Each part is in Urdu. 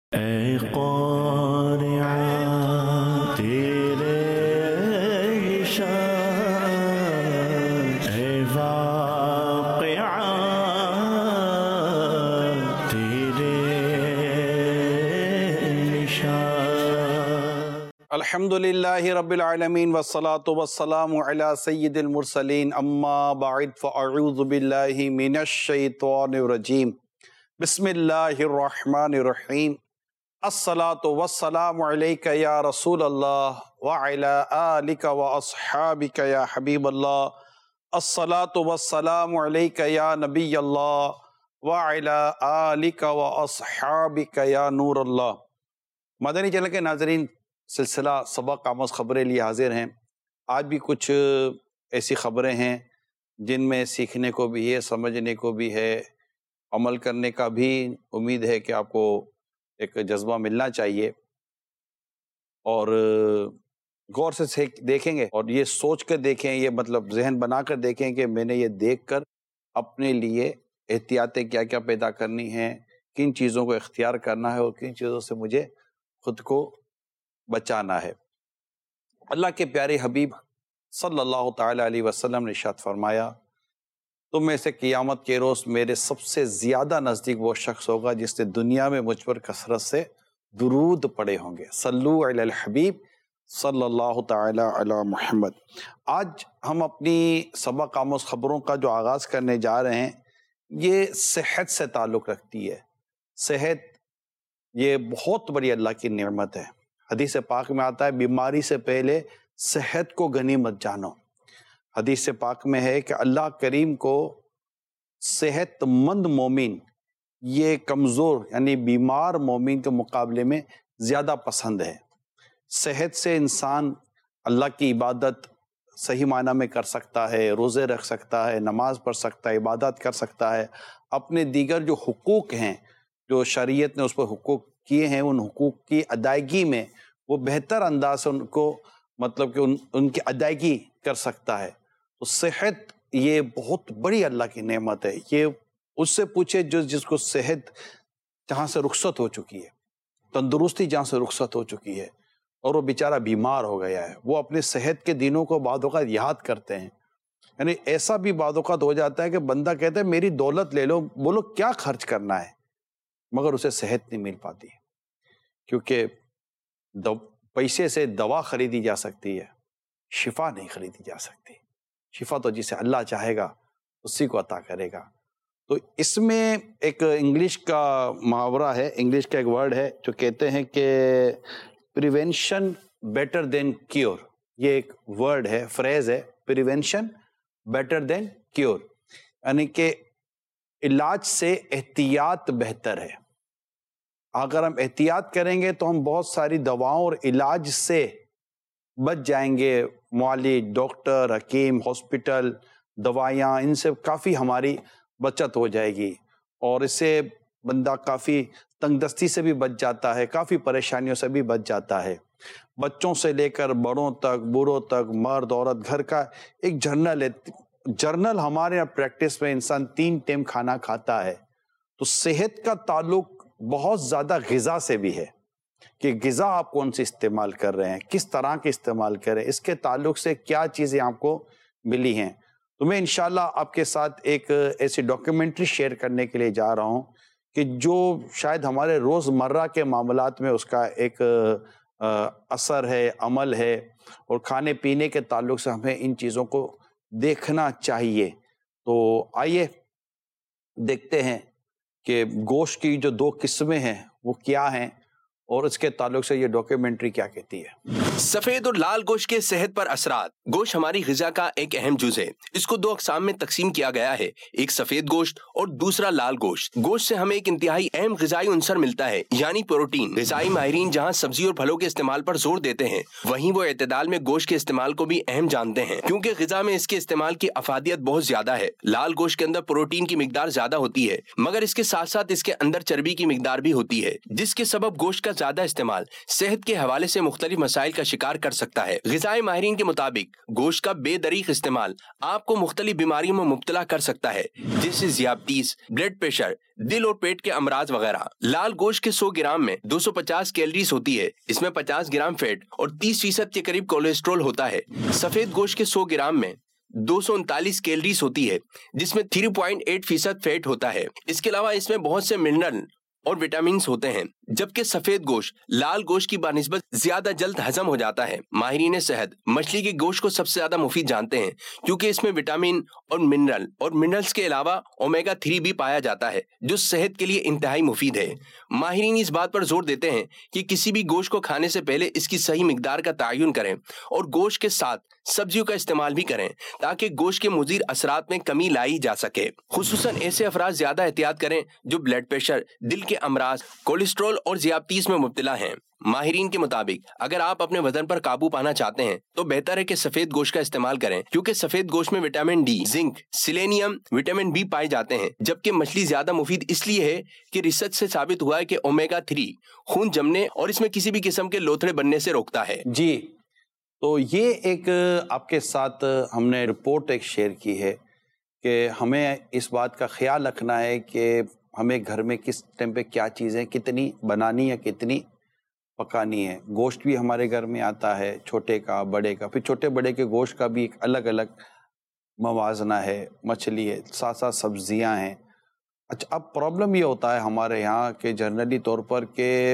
اے قارعہ تیرے شان، اے واقعہ تیرے نشان۔ الحمدللہ رب العالمین والصلاة والسلام علی سید المرسلین، اما بعد فاعوذ باللہ من الشیطان الرجیم، بسم اللہ الرحمن الرحیم۔ الصلاة والسلام علیک یا رسول اللہ وعلی آلک واصحابک یا حبیب اللہ، الصلاة والسلام علیک یا نبی اللہ وعلی آلک واصحابک یا نور اللہ۔ مدنی چینل کے ناظرین، سلسلہ سبق آموز خبریں لیے حاضر ہیں۔ آج بھی کچھ ایسی خبریں ہیں جن میں سیکھنے کو بھی ہے، سمجھنے کو بھی ہے، عمل کرنے کا بھی امید ہے کہ آپ کو ایک جذبہ ملنا چاہیے، اور غور سے دیکھیں گے اور یہ سوچ کر دیکھیں، یہ مطلب ذہن بنا کر دیکھیں کہ میں نے یہ دیکھ کر اپنے لیے احتیاطیں کیا کیا پیدا کرنی ہیں، کن چیزوں کو اختیار کرنا ہے اور کن چیزوں سے مجھے خود کو بچانا ہے۔ اللہ کے پیارے حبیب صلی اللہ تعالی علیہ وسلم نے ارشاد فرمایا، تم میں سے قیامت کے روز میرے سب سے زیادہ نزدیک وہ شخص ہوگا جس نے دنیا میں مجھ پر کثرت سے درود پڑے ہوں گے۔ صلو علی الحبیب صلی اللہ تعالی علی محمد۔ آج ہم اپنی سبق آموز خبروں کا جو آغاز کرنے جا رہے ہیں، یہ صحت سے تعلق رکھتی ہے۔ صحت یہ بہت بڑی اللہ کی نعمت ہے۔ حدیث پاک میں آتا ہے، بیماری سے پہلے صحت کو غنیمت جانو۔ حدیث پاک میں ہے کہ اللہ کریم کو صحت مند مومن یہ کمزور یعنی بیمار مومن کے مقابلے میں زیادہ پسند ہے۔ صحت سے انسان اللہ کی عبادت صحیح معنی میں کر سکتا ہے، روزے رکھ سکتا ہے، نماز پڑھ سکتا ہے، عبادت کر سکتا ہے، اپنے دیگر جو حقوق ہیں جو شریعت نے اس پر حقوق کیے ہیں، ان حقوق کی ادائیگی میں وہ بہتر انداز سے ان کو مطلب کہ ان کی ادائیگی کر سکتا ہے۔ تو صحت یہ بہت بڑی اللہ کی نعمت ہے۔ یہ اس سے پوچھے جس کو صحت جہاں سے رخصت ہو چکی ہے، تندرستی جہاں سے رخصت ہو چکی ہے اور وہ بیچارہ بیمار ہو گیا ہے، وہ اپنے صحت کے دنوں کو بعض اوقات یاد کرتے ہیں۔ یعنی ایسا بھی بعض اوقات ہو جاتا ہے کہ بندہ کہتا ہے میری دولت لے لو، بولو کیا خرچ کرنا ہے، مگر اسے صحت نہیں مل پاتی، کیونکہ پیسے سے دوا خریدی جا سکتی ہے، شفا نہیں خریدی جا سکتی۔ شفا تو جسے اللہ چاہے گا اسی کو عطا کرے گا۔ تو اس میں ایک انگلش کا محاورہ ہے، انگلش کا ایک ورڈ ہے جو کہتے ہیں کہ پریونشن بیٹر دین کیور۔ یہ ایک ورڈ ہے، فریز ہے، پریونشن بیٹر دین کیور، یعنی کہ علاج سے احتیاط بہتر ہے۔ اگر ہم احتیاط کریں گے تو ہم بہت ساری دواؤں اور علاج سے بچ جائیں گے۔ معالج، ڈاکٹر، حکیم، ہاسپٹل، دوائیاں، ان سے کافی ہماری بچت ہو جائے گی، اور اس سے بندہ کافی تنگ دستی سے بھی بچ جاتا ہے، کافی پریشانیوں سے بھی بچ جاتا ہے۔ بچوں سے لے کر بڑوں تک، بوڑھوں تک، مرد عورت، گھر کا ایک جرنل ہے۔ جرنل ہمارے یہاں پریکٹس میں انسان 3 ٹائم کھانا کھاتا ہے، تو صحت کا تعلق بہت زیادہ غذا سے بھی ہے کہ غذا آپ کون سی استعمال کر رہے ہیں، کس طرح کے استعمال کر رہے ہیں، اس کے تعلق سے کیا چیزیں آپ کو ملی ہیں۔ تو میں انشاءاللہ آپ کے ساتھ ایک ایسی ڈاکیومنٹری شیئر کرنے کے لیے جا رہا ہوں کہ جو شاید ہمارے روزمرہ کے معاملات میں اس کا ایک اثر ہے، عمل ہے، اور کھانے پینے کے تعلق سے ہمیں ان چیزوں کو دیکھنا چاہیے۔ تو آئیے دیکھتے ہیں کہ گوشت کی جو 2 قسمیں ہیں وہ کیا ہیں، اور اس کے تعلق سے یہ ڈاکیومنٹری کیا کہتی ہے۔ سفید اور لال گوشت کے صحت پر اثرات۔ گوشت ہماری غذا کا ایک اہم جز ہے۔ اس کو 2 اقسام میں تقسیم کیا گیا ہے، ایک سفید گوشت اور دوسرا لال گوشت۔ گوشت سے ہمیں ایک انتہائی اہم غذائی عنصر ملتا ہے، یعنی پروٹین۔ غذائی ماہرین جہاں سبزی اور پھلوں کے استعمال پر زور دیتے ہیں، وہیں وہ اعتدال میں گوشت کے استعمال کو بھی اہم جانتے ہیں، کیونکہ غذا میں اس کے استعمال کی افادیت بہت زیادہ ہے۔ لال گوشت کے اندر پروٹین کی مقدار زیادہ ہوتی ہے، مگر اس کے ساتھ ساتھ اس کے اندر چربی کی مقدار بھی ہوتی ہے، جس کے سبب گوشت کا بہت زیادہ استعمال صحت کے حوالے سے مختلف مسائل کا شکار کر سکتا ہے۔ غذائی ماہرین کے مطابق گوشت کا بے دریغ استعمال آپ کو مختلف بیماریوں میں مبتلا کر سکتا ہے، جیسے ذیابیطس، بلڈ پریشر، دل اور پیٹ کے امراض وغیرہ۔ لال گوشت کے 100 گرام میں 250 کیلریز ہوتی ہے، اس میں 50 گرام فیٹ اور 30% کے قریب کولیسٹرول ہوتا ہے۔ سفید گوشت کے 100 گرام میں 239 کیلریز ہوتی ہے، جس میں 3.8% فیٹ ہوتا ہے۔ اس کے علاوہ اس میں بہت سے منرل اور وٹامنز ہوتے ہیں، جبکہ سفید گوشت لال گوشت کی بنسبت زیادہ جلد ہضم ہو جاتا ہے۔ ماہرین صحت مچھلی کے گوشت کو سب سے زیادہ مفید جانتے ہیں، کیونکہ اس میں وٹامن اور منرلز کے علاوہ اومیگا 3 بھی پایا جاتا ہے، جو صحت کے لیے انتہائی مفید ہے۔ ماہرین اس بات پر زور دیتے ہیں کہ کسی بھی گوشت کو کھانے سے پہلے اس کی صحیح مقدار کا تعین کریں اور گوشت کے ساتھ سبزیوں کا استعمال بھی کریں، تاکہ گوشت کے مضر اثرات میں کمی لائی جا سکے۔ خصوصاً ایسے افراد زیادہ احتیاط کریں جو بلڈ پریشر، دل کے امراض، کولیسٹرول اور ذیابیطس میں مبتلا ہیں۔ ماہرین کے مطابق اگر آپ اپنے وزن پر قابو پانا چاہتے ہیں تو بہتر ہے کہ سفید گوشت کا استعمال کریں، کیونکہ سفید گوشت میں vitamin D, zinc, selenium, vitamin B پائے جاتے ہیں، جبکہ مچھلی زیادہ مفید اس لیے ہے کہ ریسرچ سے ثابت ہوا ہے کہ اومیگا 3 خون جمنے اور اس میں کسی بھی قسم کے لوتھڑے بننے سے روکتا ہے۔ جی، تو یہ ایک آپ کے ساتھ ہم نے رپورٹ ایک شیئر کی ہے کہ ہمیں اس بات کا خیال رکھنا ہے کہ ہمیں گھر میں کس ٹائم پہ کیا چیزیں کتنی بنانی ہے، کتنی پکانی ہے۔ گوشت بھی ہمارے گھر میں آتا ہے، چھوٹے کا، بڑے کا، پھر چھوٹے بڑے کے گوشت کا بھی ایک الگ الگ موازنہ ہے، مچھلی ہے، ساتھ ساتھ سبزیاں ہیں۔ اچھا، اب پرابلم یہ ہوتا ہے ہمارے یہاں کہ جنرلی طور پر کہ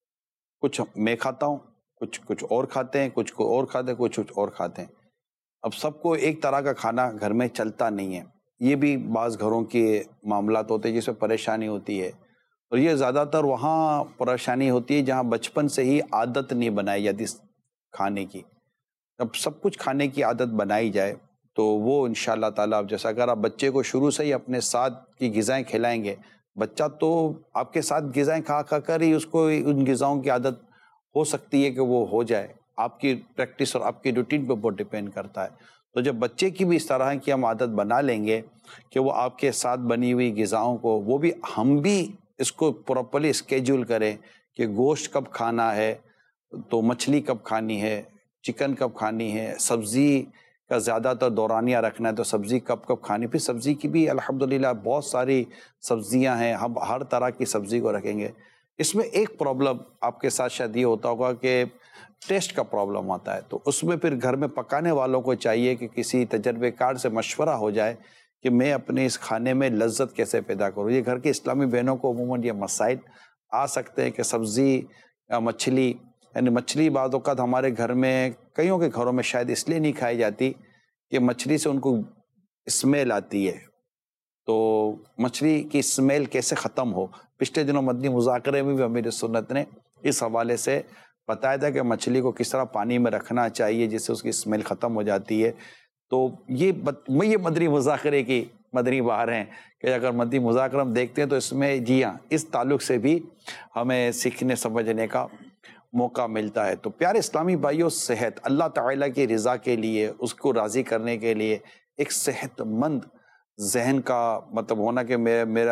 کچھ میں کھاتا ہوں، کچھ اور کھاتے ہیں، کچھ اور کھاتے ہیں، کچھ اور کھاتے ہیں۔ اب سب کو ایک طرح کا کھانا گھر میں چلتا نہیں ہے، یہ بھی بعض گھروں کے معاملات ہوتے ہیں جس میں پریشانی ہوتی ہے، اور یہ زیادہ تر وہاں پریشانی ہوتی ہے جہاں بچپن سے ہی عادت نہیں بنائی جاتی کھانے کی۔ اب سب کچھ کھانے کی عادت بنائی جائے تو وہ انشاءاللہ تعالیٰ، جیسا اگر آپ بچے کو شروع سے ہی اپنے ساتھ کی غذائیں کھلائیں گے، بچہ تو آپ کے ساتھ غذائیں کھا کر ہی اس کو ان غذاؤں کی عادت ہو سکتی ہے کہ وہ ہو جائے۔ آپ کی پریکٹس اور آپ کی روٹین پہ بہت ڈپینڈ کرتا ہے۔ تو جب بچے کی بھی اس طرح کی ہم عادت بنا لیں گے کہ وہ آپ کے ساتھ بنی ہوئی غذاؤں کو، وہ بھی ہم بھی اس کو پراپرلی اسکیجول کریں کہ گوشت کب کھانا ہے، تو مچھلی کب کھانی ہے، چکن کب کھانی ہے، سبزی کا زیادہ تر دورانیہ رکھنا ہے تو سبزی کب کھانی۔ پھر سبزی کی بھی الحمدللہ بہت ساری سبزیاں ہیں، ہم ہر طرح کی سبزی کو رکھیں گے۔ اس میں ایک پرابلم آپ کے ساتھ شاید یہ ہوتا ہوگا کہ ٹیسٹ کا پرابلم آتا ہے، تو اس میں پھر گھر میں پکانے والوں کو چاہیے کہ کسی تجربے کار سے مشورہ ہو جائے کہ میں اپنے اس کھانے میں لذت کیسے پیدا کروں۔ یہ گھر کے اسلامی بہنوں کو عموماً یہ مسائل آ سکتے ہیں کہ سبزی، مچھلی، یعنی مچھلی بعض اوقات ہمارے گھر میں، کئیوں کے گھروں میں شاید اس لیے نہیں کھائی جاتی کہ مچھلی سے ان کو اسمیل آتی ہے، تو مچھلی کی اسمیل کیسے ختم ہو۔ پچھلے دنوں مدنی مذاکرے میں بھی امیر سنت نے اس حوالے سے بتایا تھا کہ مچھلی کو کس طرح پانی میں رکھنا چاہیے جس سے اس کی اسمیل ختم ہو جاتی ہے۔ تو یہ مدنی مذاکرے کی مدنی بہار ہیں کہ اگر مدنی مذاکرہ ہم دیکھتے ہیں تو اس میں جی ہاں اس تعلق سے بھی ہمیں سیکھنے سمجھنے کا موقع ملتا ہے۔ تو پیارے اسلامی بھائیوں، صحت اللہ تعالیٰ کی رضا کے لیے، اس کو راضی کرنے کے لیے ایک صحت مند ذہن کا مطلب ہونا کہ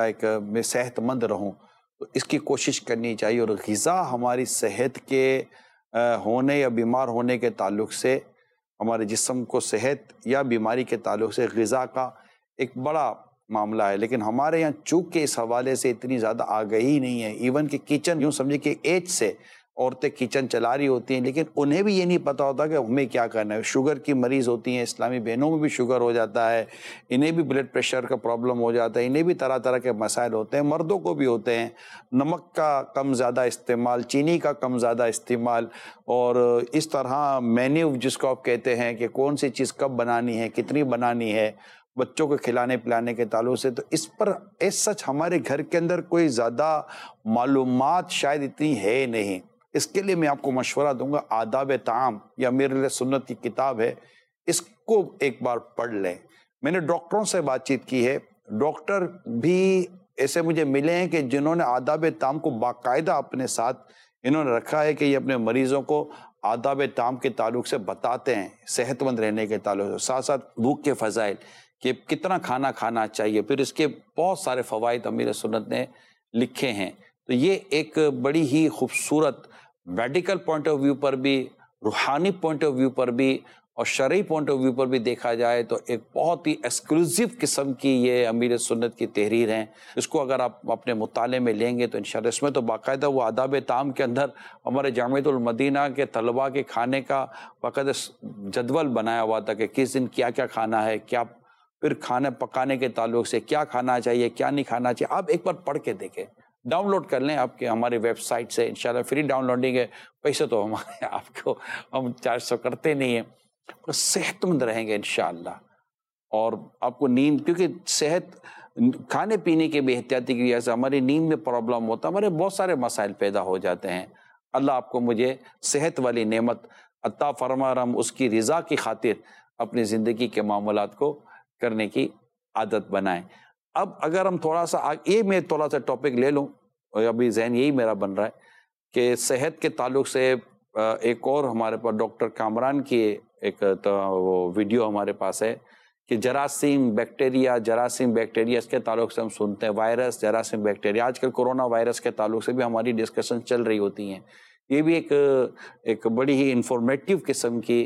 میں صحت مند رہوں، تو اس کی کوشش کرنی چاہیے۔ اور غذا ہماری صحت کے ہونے یا بیمار ہونے کے تعلق سے، ہمارے جسم کو صحت یا بیماری کے تعلق سے غذا کا ایک بڑا معاملہ ہے، لیکن ہمارے یہاں چونکہ اس حوالے سے اتنی زیادہ آگہی نہیں ہے، ایون کہ کچن، یوں سمجھے کہ ایج سے عورتیں کچن چلا رہی ہوتی ہیں لیکن انہیں بھی یہ نہیں پتا ہوتا کہ ہمیں کیا کرنا ہے۔ شوگر کی مریض ہوتی ہیں، اسلامی بہنوں میں بھی شوگر ہو جاتا ہے، انہیں بھی بلڈ پریشر کا پرابلم ہو جاتا ہے، انہیں بھی طرح طرح کے مسائل ہوتے ہیں، مردوں کو بھی ہوتے ہیں، نمک کا کم زیادہ استعمال، چینی کا کم زیادہ استعمال، اور اس طرح مینیو جس کو آپ کہتے ہیں کہ کون سی چیز کب بنانی ہے، کتنی بنانی ہے، بچوں کو کھلانے پلانے کے تعلق سے، تو اس پر ایس سچ ہمارے گھر کے اندر کوئی زیادہ معلومات شاید اتنی ہے نہیں۔ اس کے لیے میں آپ کو مشورہ دوں گا، آداب طعام یا امیر سنت کی کتاب ہے، اس کو ایک بار پڑھ لیں۔ میں نے ڈاکٹروں سے بات چیت کی ہے، ڈاکٹر بھی ایسے مجھے ملے ہیں کہ جنہوں نے آداب طعام کو باقاعدہ اپنے ساتھ انہوں نے رکھا ہے کہ یہ اپنے مریضوں کو آداب طعام کے تعلق سے بتاتے ہیں، صحت مند رہنے کے تعلق سے، ساتھ ساتھ بھوک کے فضائل کہ کتنا کھانا کھانا چاہیے، پھر اس کے بہت سارے فوائد امیر سنت نے لکھے ہیں۔ تو یہ ایک بڑی ہی خوبصورت میڈیکل پوائنٹ آف ویو پر بھی، روحانی پوائنٹ آف ویو پر بھی اور شرعی پوائنٹ آف ویو پر بھی دیکھا جائے تو ایک بہت ہی ایکسکلوسیو قسم کی یہ امیر سنت کی تحریر ہیں. اس کو اگر آپ اپنے مطالعے میں لیں گے تو انشاءاللہ اس میں تو باقاعدہ وہ آداب طعام کے اندر ہمارے جامعۃ المدینہ کے طلباء کے کھانے کا باقاعدہ جدول بنایا ہوا تھا کہ کس دن کیا کیا کھانا ہے، کیا پھر کھانا پکانے کے تعلق سے کیا کھانا چاہیے کیا نہیں کھانا چاہیے. آپ ایک بار پڑھ کے دیکھیں، ڈاؤن لوڈ کر لیں آپ کے ہماری ویب سائٹ سے، انشاءاللہ فری ڈاؤن لوڈنگ ہے. پیسے تو ہمارے آپ کو ہم 400 کرتے نہیں ہیں. صحت مند رہیں گے انشاءاللہ. اور آپ کو نیند، کیونکہ صحت کھانے پینے کے بے احتیاطی کی وجہ سے ہماری نیند میں پرابلم ہوتا ہے، ہمارے بہت سارے مسائل پیدا ہو جاتے ہیں. اللہ آپ کو مجھے صحت والی نعمت عطا فرما اور ہم اس کی رضا کی خاطر اپنی زندگی کے معاملات کو کرنے کی عادت بنائیں. اب اگر ہم تھوڑا سا یہ میں تھوڑا سا ٹاپک لے لوں، اور ابھی ذہن یہی میرا بن رہا ہے کہ صحت کے تعلق سے ایک اور ہمارے پاس ڈاکٹر کامران کی ایک وہ ویڈیو ہمارے پاس ہے کہ جراثیم بیکٹیریا اس کے تعلق سے ہم سنتے ہیں، وائرس جراثیم بیکٹیریا. آج کل کورونا وائرس کے تعلق سے بھی ہماری ڈسکشن چل رہی ہوتی ہیں. یہ بھی ایک بڑی ہی انفارمیٹیو قسم کی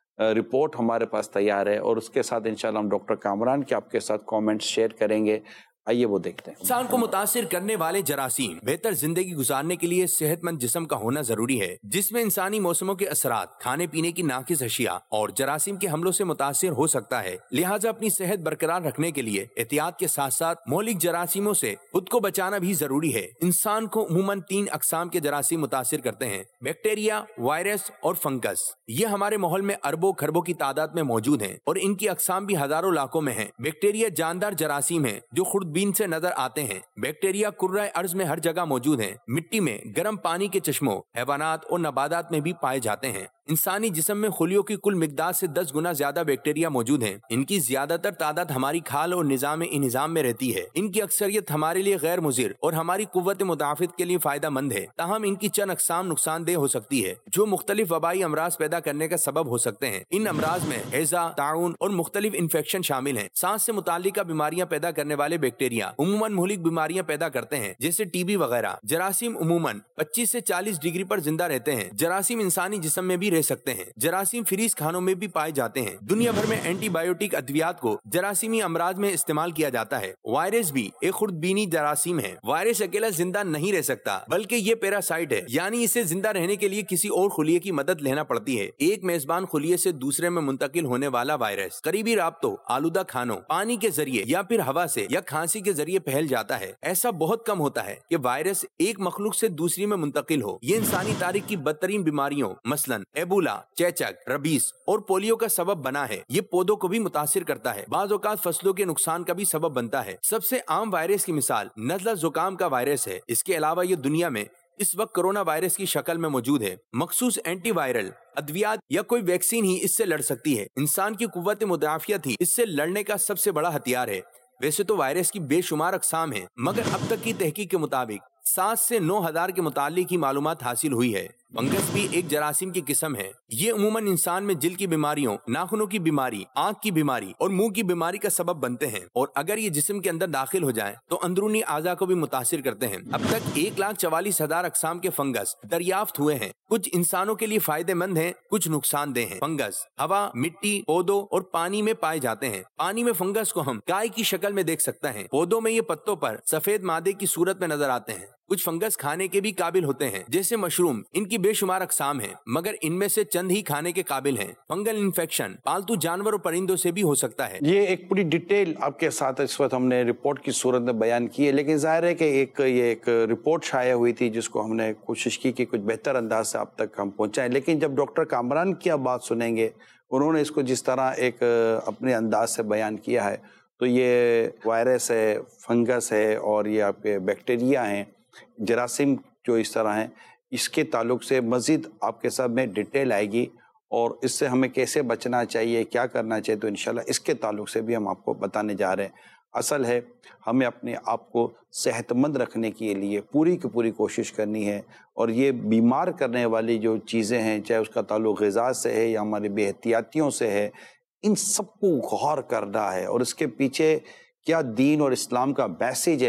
رپورٹ ہمارے پاس تیار ہے، اور اس کے ساتھ انشاءاللہ ہم ڈاکٹر کامران کے آپ کے ساتھ کامنٹس شیئر کریں گے. آئیے وہ دیکھتے ہیں. انسان کو متاثر کرنے والے جراثیم بہتر زندگی گزارنے کے لیے صحت مند جسم کا ہونا ضروری ہے، جس میں انسانی موسموں کے اثرات، کھانے پینے کی ناقص اشیاء اور جراثیم کے حملوں سے متاثر ہو سکتا ہے. لہٰذا اپنی صحت برقرار رکھنے کے لیے احتیاط کے ساتھ ساتھ مہلک جراثیموں سے خود کو بچانا بھی ضروری ہے. انسان کو عموماً 3 اقسام کے جراثیم متاثر کرتے ہیں: بیکٹیریا، وائرس اور فنگس. یہ ہمارے ماحول میں اربوں خربوں کی تعداد میں موجود ہیں اور ان کی اقسام بھی ہزاروں لاکھوں میں ہیں. بیکٹیریا جاندار جراثیم ہیں جو خوردبین سے نظر آتے ہیں. بیکٹیریا کرۂ ارض میں ہر جگہ موجود ہیں، مٹی میں، گرم پانی کے چشموں، حیوانات اور نباتات میں بھی پائے جاتے ہیں. انسانی جسم میں خلیوں کی کل مقدار سے 10 گنا زیادہ بیکٹیریا موجود ہیں. ان کی زیادہ تر تعداد ہماری کھال اور نظام انہضام میں رہتی ہے. ان کی اکثریت ہمارے لیے غیر مضر اور ہماری قوت مدافعت کے لیے فائدہ مند ہے. تاہم ان کی چند اقسام نقصان دہ ہو سکتی ہے جو مختلف وبائی امراض پیدا کرنے کا سبب ہو سکتے ہیں. ان امراض میں ہیضہ، طاعون اور مختلف انفیکشن شامل ہیں. سانس سے متعلقہ بیماریاں پیدا کرنے والے بیکٹیریا عموماً مہلک بیماریاں پیدا کرتے ہیں جیسے ٹی بی وغیرہ. جراثیم عموماً 25 سے 40 ڈگری پر زندہ رہتے ہیں. جراثیم انسانی جسم میں بھی رہ سکتے ہیں. جراثیم فریز کھانوں میں بھی پائے جاتے ہیں. دنیا بھر میں اینٹی بایوٹک ادویات کو جراثیمی امراض میں استعمال کیا جاتا ہے. وائرس بھی ایک خوردبینی جراثیم ہے. وائرس اکیلا زندہ نہیں رہ سکتا بلکہ یہ پیراسائٹ ہے، یعنی اسے زندہ رہنے کے لیے کسی اور خلیے کی مدد لینا پڑتی ہے. ایک میزبان خلیے سے دوسرے میں منتقل ہونے والا وائرس قریبی رابطوں، آلودہ کھانوں، پانی کے ذریعے یا پھر ہوا سے یا کھانسی کے ذریعے پھیل جاتا ہے. ایسا بہت کم ہوتا ہے کہ وائرس ایک مخلوق سے دوسری میں منتقل ہو. یہ انسانی تاریخ کی بدترین بیماریوں مثلاً ایبولا، چیچک، ربیس اور پولیو کا سبب بنا ہے. یہ پودوں کو بھی متاثر کرتا ہے، بعض اوقات فصلوں کے نقصان کا بھی سبب بنتا ہے. سب سے عام وائرس کی مثال نزلہ زکام کا وائرس ہے. اس کے علاوہ یہ دنیا میں اس وقت کرونا وائرس کی شکل میں موجود ہے. مخصوص اینٹی وائرل ادویات یا کوئی ویکسین ہی اس سے لڑ سکتی ہے. انسان کی قوت مدافعت ہی اس سے لڑنے کا سب سے بڑا ہتھیار ہے. ویسے تو وائرس کی بے شمار اقسام ہیں، مگر اب تک کی تحقیق کے مطابق 7 سے 9,000 کے متعلق ہی معلومات حاصل ہوئی ہے. فنگس بھی ایک جراثیم کی قسم ہے. یہ عموماً انسان میں جلد کی بیماریوں، ناخنوں کی بیماری، آنکھ کی بیماری اور منہ کی بیماری کا سبب بنتے ہیں، اور اگر یہ جسم کے اندر داخل ہو جائیں تو اندرونی اعضاء کو بھی متاثر کرتے ہیں. اب تک 1,44,000 اقسام کے فنگس دریافت ہوئے ہیں. کچھ انسانوں کے لیے فائدہ مند ہیں، کچھ نقصان دہ ہیں. فنگس ہوا، مٹی، پودوں اور پانی میں پائے جاتے ہیں. پانی میں فنگس کو ہم گائے کی شکل میں دیکھ سکتے ہیں. پودوں میں یہ پتوں پر سفید مادے کی صورت میں نظر آتے ہیں. کچھ فنگس کھانے کے بھی قابل ہوتے ہیں جیسے مشروم. ان کی بے شمار اقسام ہیں مگر ان میں سے چند ہی کھانے کے قابل ہیں. فنگل انفیکشن پالتو جانور اور پرندوں سے بھی ہو سکتا ہے. یہ ایک پوری ڈیٹیل آپ کے ساتھ اس وقت ہم نے رپورٹ کی صورت میں بیان کی ہے، لیکن ظاہر ہے کہ یہ ایک رپورٹ شائع ہوئی تھی جس کو ہم نے کوشش کی کہ کچھ بہتر انداز سے آپ تک ہم پہنچائیں. لیکن جب ڈاکٹر کامران کی آپ بات سنیں گے، انہوں نے اس کو جس طرح ایک اپنے انداز سے بیان کیا ہے، تو یہ وائرس ہے، فنگس ہے اور یہ آپ کے بیکٹیریا ہیں، جراثیم جو اس طرح ہیں، اس کے تعلق سے مزید آپ کے ساتھ میں ڈیٹیل آئے گی اور اس سے ہمیں کیسے بچنا چاہیے، کیا کرنا چاہیے، تو انشاءاللہ اس کے تعلق سے بھی ہم آپ کو بتانے جا رہے ہیں. اصل ہے ہمیں اپنے آپ کو صحت مند رکھنے کے لیے پوری کی پوری کوشش کرنی ہے، اور یہ بیمار کرنے والی جو چیزیں ہیں، چاہے اس کا تعلق غذا سے ہے یا ہماری بے احتیاطیوں سے ہے، ان سب کو غور کرنا ہے اور اس کے پیچھے کیا دین اور اسلام کا میسیج ہے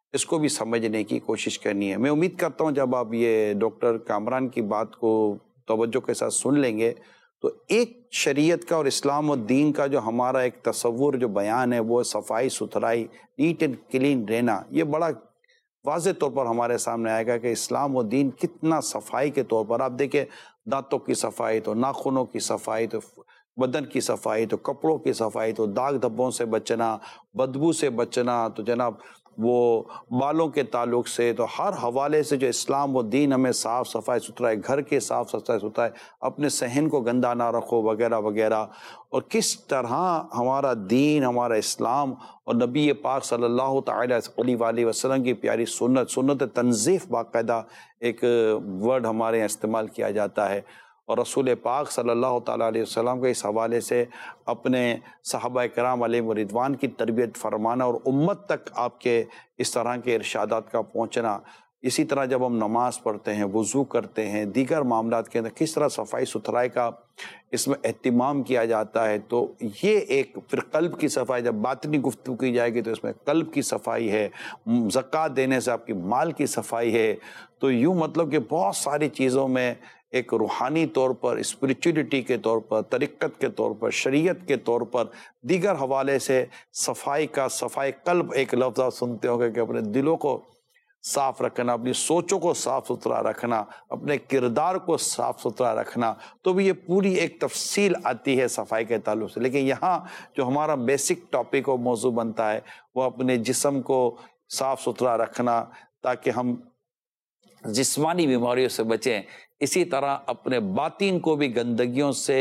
اس کو بھی سمجھنے کی کوشش کرنی ہے۔ میں امید کرتا ہوں جب آپ یہ ڈاکٹر کامران کی بات کو توجہ کے ساتھ سن لیں گے تو ایک شریعت کا اور اسلام و دین کا جو ہمارا ایک تصور جو بیان ہے وہ صفائی ستھرائی، نیٹ اینڈ کلین رہنا، یہ بڑا واضح طور پر ہمارے سامنے آئے گا کہ اسلام و دین کتنا صفائی کے طور پر، آپ دیکھیں دانتوں کی صفائی تو ناخنوں کی صفائی تو بدن کی صفائی تو کپڑوں کی صفائی تو داغ دھبوں سے بچنا، بدبو سے بچنا، تو جناب وہ بالوں کے تعلق سے، تو ہر حوالے سے جو اسلام و دین ہمیں صاف صفائی ستھرائی، گھر کے صاف صفائی ستھرائی، اپنے صحن کو گندا نہ رکھو وغیرہ وغیرہ، اور کس طرح ہمارا دین، ہمارا اسلام اور نبی پاک صلی اللہ تعالی علیہ وسلم کی پیاری سنت تنظیف، باقاعدہ ایک ورڈ ہمارے یہاں استعمال کیا جاتا ہے، اور رسول پاک صلی اللہ تعالیٰ علیہ وسلم کے اس حوالے سے اپنے صحابہ کرام علیہ رضوان کی تربیت فرمانا اور امت تک آپ کے اس طرح کے ارشادات کا پہنچنا۔ اسی طرح جب ہم نماز پڑھتے ہیں، وضو کرتے ہیں، دیگر معاملات کے اندر کس طرح صفائی ستھرائی کا اس میں اہتمام کیا جاتا ہے، تو یہ ایک پھر قلب کی صفائی، جب باطنی گفتگو کی جائے گی تو اس میں قلب کی صفائی ہے، زکوٰۃ دینے سے آپ کی مال کی صفائی ہے، تو یوں مطلب کہ بہت ساری چیزوں میں ایک روحانی طور پر، اسپریچولیٹی کے طور پر، طریقت کے طور پر، شریعت کے طور پر، دیگر حوالے سے صفائی کا، صفائی قلب ایک لفظ آپ سنتے ہوں گے کہ اپنے دلوں کو صاف رکھنا، اپنی سوچوں کو صاف ستھرا رکھنا، اپنے کردار کو صاف ستھرا رکھنا، تو بھی یہ پوری ایک تفصیل آتی ہے صفائی کے تعلق سے۔ لیکن یہاں جو ہمارا بیسک ٹاپک اور موضوع بنتا ہے وہ اپنے جسم کو صاف ستھرا رکھنا تاکہ ہم جسمانی بیماریوں سے بچیں، اسی طرح اپنے باطن کو بھی گندگیوں سے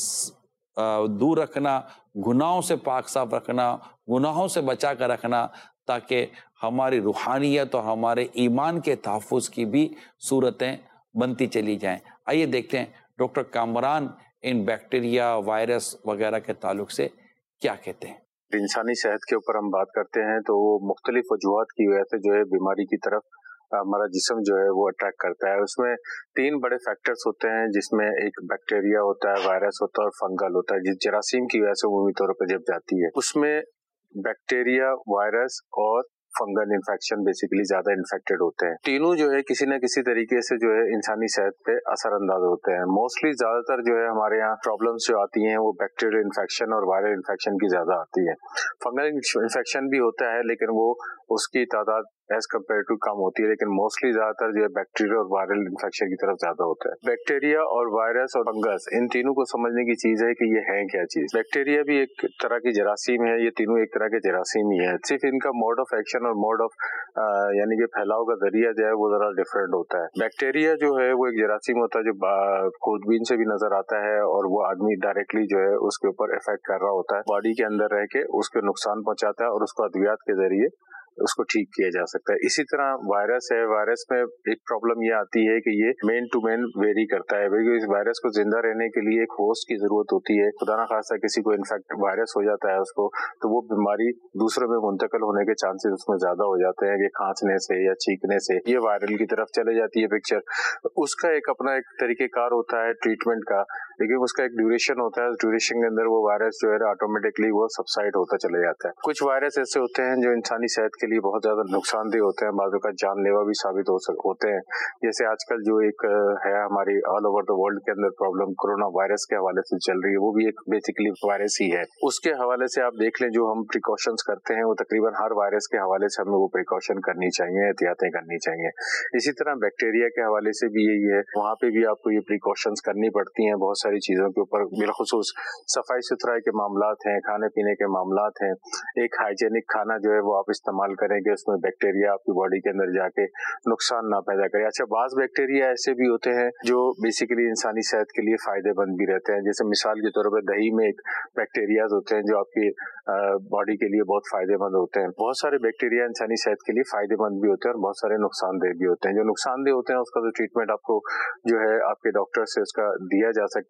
دور رکھنا، گناہوں سے پاک صاف رکھنا، گناہوں سے بچا کر رکھنا، تاکہ ہماری روحانیت اور ہمارے ایمان کے تحفظ کی بھی صورتیں بنتی چلی جائیں۔ آئیے دیکھتے ہیں ڈاکٹر کامران ان بیکٹیریا، وائرس وغیرہ کے تعلق سے کیا کہتے ہیں۔ انسانی صحت کے اوپر ہم بات کرتے ہیں تو وہ مختلف وجوہات کی وجہ سے جو ہے بیماری کی طرف ہمارا جسم جو ہے وہ اٹریکٹ کرتا ہے۔ اس میں 3 بڑے فیکٹرز ہوتے ہیں، جس میں ایک بیکٹیریا ہوتا ہے، وائرس ہوتا ہے اور فنگل ہوتا ہے، جس جراثیم کی وجہ سے عمومی طور پر جب جاتی ہے۔ اس میں بیکٹیریا، وائرس اور فنگل انفیکشن بیسیکلی زیادہ انفیکٹڈ ہوتے ہیں۔ تینوں جو ہے کسی نہ کسی طریقے سے جو ہے انسانی صحت پہ اثر انداز ہوتے ہیں۔ موسٹلی زیادہ تر جو ہے ہمارے یہاں پرابلمس جو آتی ہیں وہ بیکٹیریل انفیکشن اور وائرل انفیکشن کی زیادہ آتی ہے۔ فنگل انفیکشن بھی ہوتا ہے لیکن وہ اس کی تعداد ایز کمپیئر ٹو کم ہوتی ہے، لیکن موسٹلی زیادہ تر جو ہے بیکٹیریا اور وائرل انفیکشن کی طرف زیادہ ہوتا ہے۔ بیکٹیریا اور وائرس اور فنگس، ان تینوں کو سمجھنے کی چیز ہے کہ یہ ہے کیا چیز۔ بیکٹیریا بھی ایک طرح کی جراثیم ہے، یہ تینوں ایک طرح کے جراثیم ہی ہے، صرف ان کا موڈ آف ایکشن اور موڈ آف یعنی کہ پھیلاؤ کا ذریعہ جو ہے وہ ذرا ڈفرینٹ ہوتا ہے۔ بیکٹیریا جو ہے وہ ایک جراثیم ہوتا ہے جو خودبین سے بھی نظر آتا ہے اور وہ آدمی ڈائریکٹلی جو ہے اس کے اوپر افیکٹ کر رہا ہوتا ہے، باڈی کے اندر رہ کے اس کو نقصان پہنچاتا ہے اور اس کو ادویات کے ذریعے اس کو ٹھیک کیا جا سکتا ہے۔ اسی طرح وائرس ہے، وائرس میں ایک پرابلم یہ آتی ہے کہ یہ مین ٹو مین ویری کرتا ہے، اس وائرس کو زندہ رہنے کے لیے ایک ہوسٹ کی ضرورت ہوتی ہے۔ خدا نہ خواستہ کسی کو انفیکٹ وائرس ہو جاتا ہے اس کو، تو وہ بیماری دوسروں میں منتقل ہونے کے چانسز اس میں زیادہ ہو جاتے ہیں کہ کھانسنے سے یا چیخنے سے یہ وائرل کی طرف چلے جاتی ہے پکچر۔ اس کا ایک اپنا ایک طریقہ کار ہوتا ہے ٹریٹمنٹ کا، لیکن اس کا ایک ڈیوریشن ہوتا ہے، اس ڈیوریشن کے اندر وہ وائرس جو ہے آٹومیٹکلی وہ سبسائڈ ہوتا چلے جاتا ہے۔ کچھ وائرس ایسے ہوتے ہیں جو انسانی صحت کے لیے بہت زیادہ نقصان دہ ہوتے ہیں، بعض اوقات جان لیوا بھی ثابت ہوتے ہیں، جیسے آج کل جو ایک ہے ہماری آل اوور دا ورلڈ کے اندر پرابلم کورونا وائرس کے حوالے سے چل رہی ہے، وہ بھی ایک بیسیکلی وائرس ہی ہے۔ اس کے حوالے سے آپ دیکھ لیں جو ہم پریکاشنز کرتے ہیں وہ تقریباً ہر وائرس کے حوالے سے ہمیں وہ پریکاشن کرنی چاہیے، احتیاطیں کرنی چاہیے۔ اسی طرح بیکٹیریا کے حوالے سے بھی یہی ہے، وہاں پہ بھی آپ کو یہ پریکاشنز کرنی پڑتی ہیں بہت ساری چیزوں کے اوپر، بالخصوص صفائی ستھرائی کے معاملات ہیں، کھانے پینے کے معاملات ہیں، ایک ہائیجینک کھانا جو ہے وہ آپ استعمال کریں کہ اس میں بیکٹیریا آپ کی باڈی کے اندر جا کے نقصان نہ پیدا کرے۔ اچھا، بعض بیکٹیریا ایسے بھی ہوتے ہیں جو بیسیکلی انسانی صحت کے لیے فائدے مند بھی رہتے ہیں، جیسے مثال کے طور پر دہی میں ایک بیکٹیریاز ہوتے ہیں جو آپ کی باڈی کے لیے بہت فائدے مند ہوتے ہیں۔ بہت سارے بیکٹیریا انسانی صحت کے لیے فائدے مند بھی ہوتے ہیں اور بہت سارے نقصان دہ بھی ہوتے ہیں۔ جو نقصان دہ ہوتے ہیں اس کا تو ٹریٹمنٹ آپ کو جو ہے آپ کے ڈاکٹر سے اس کا دیا جا سکتا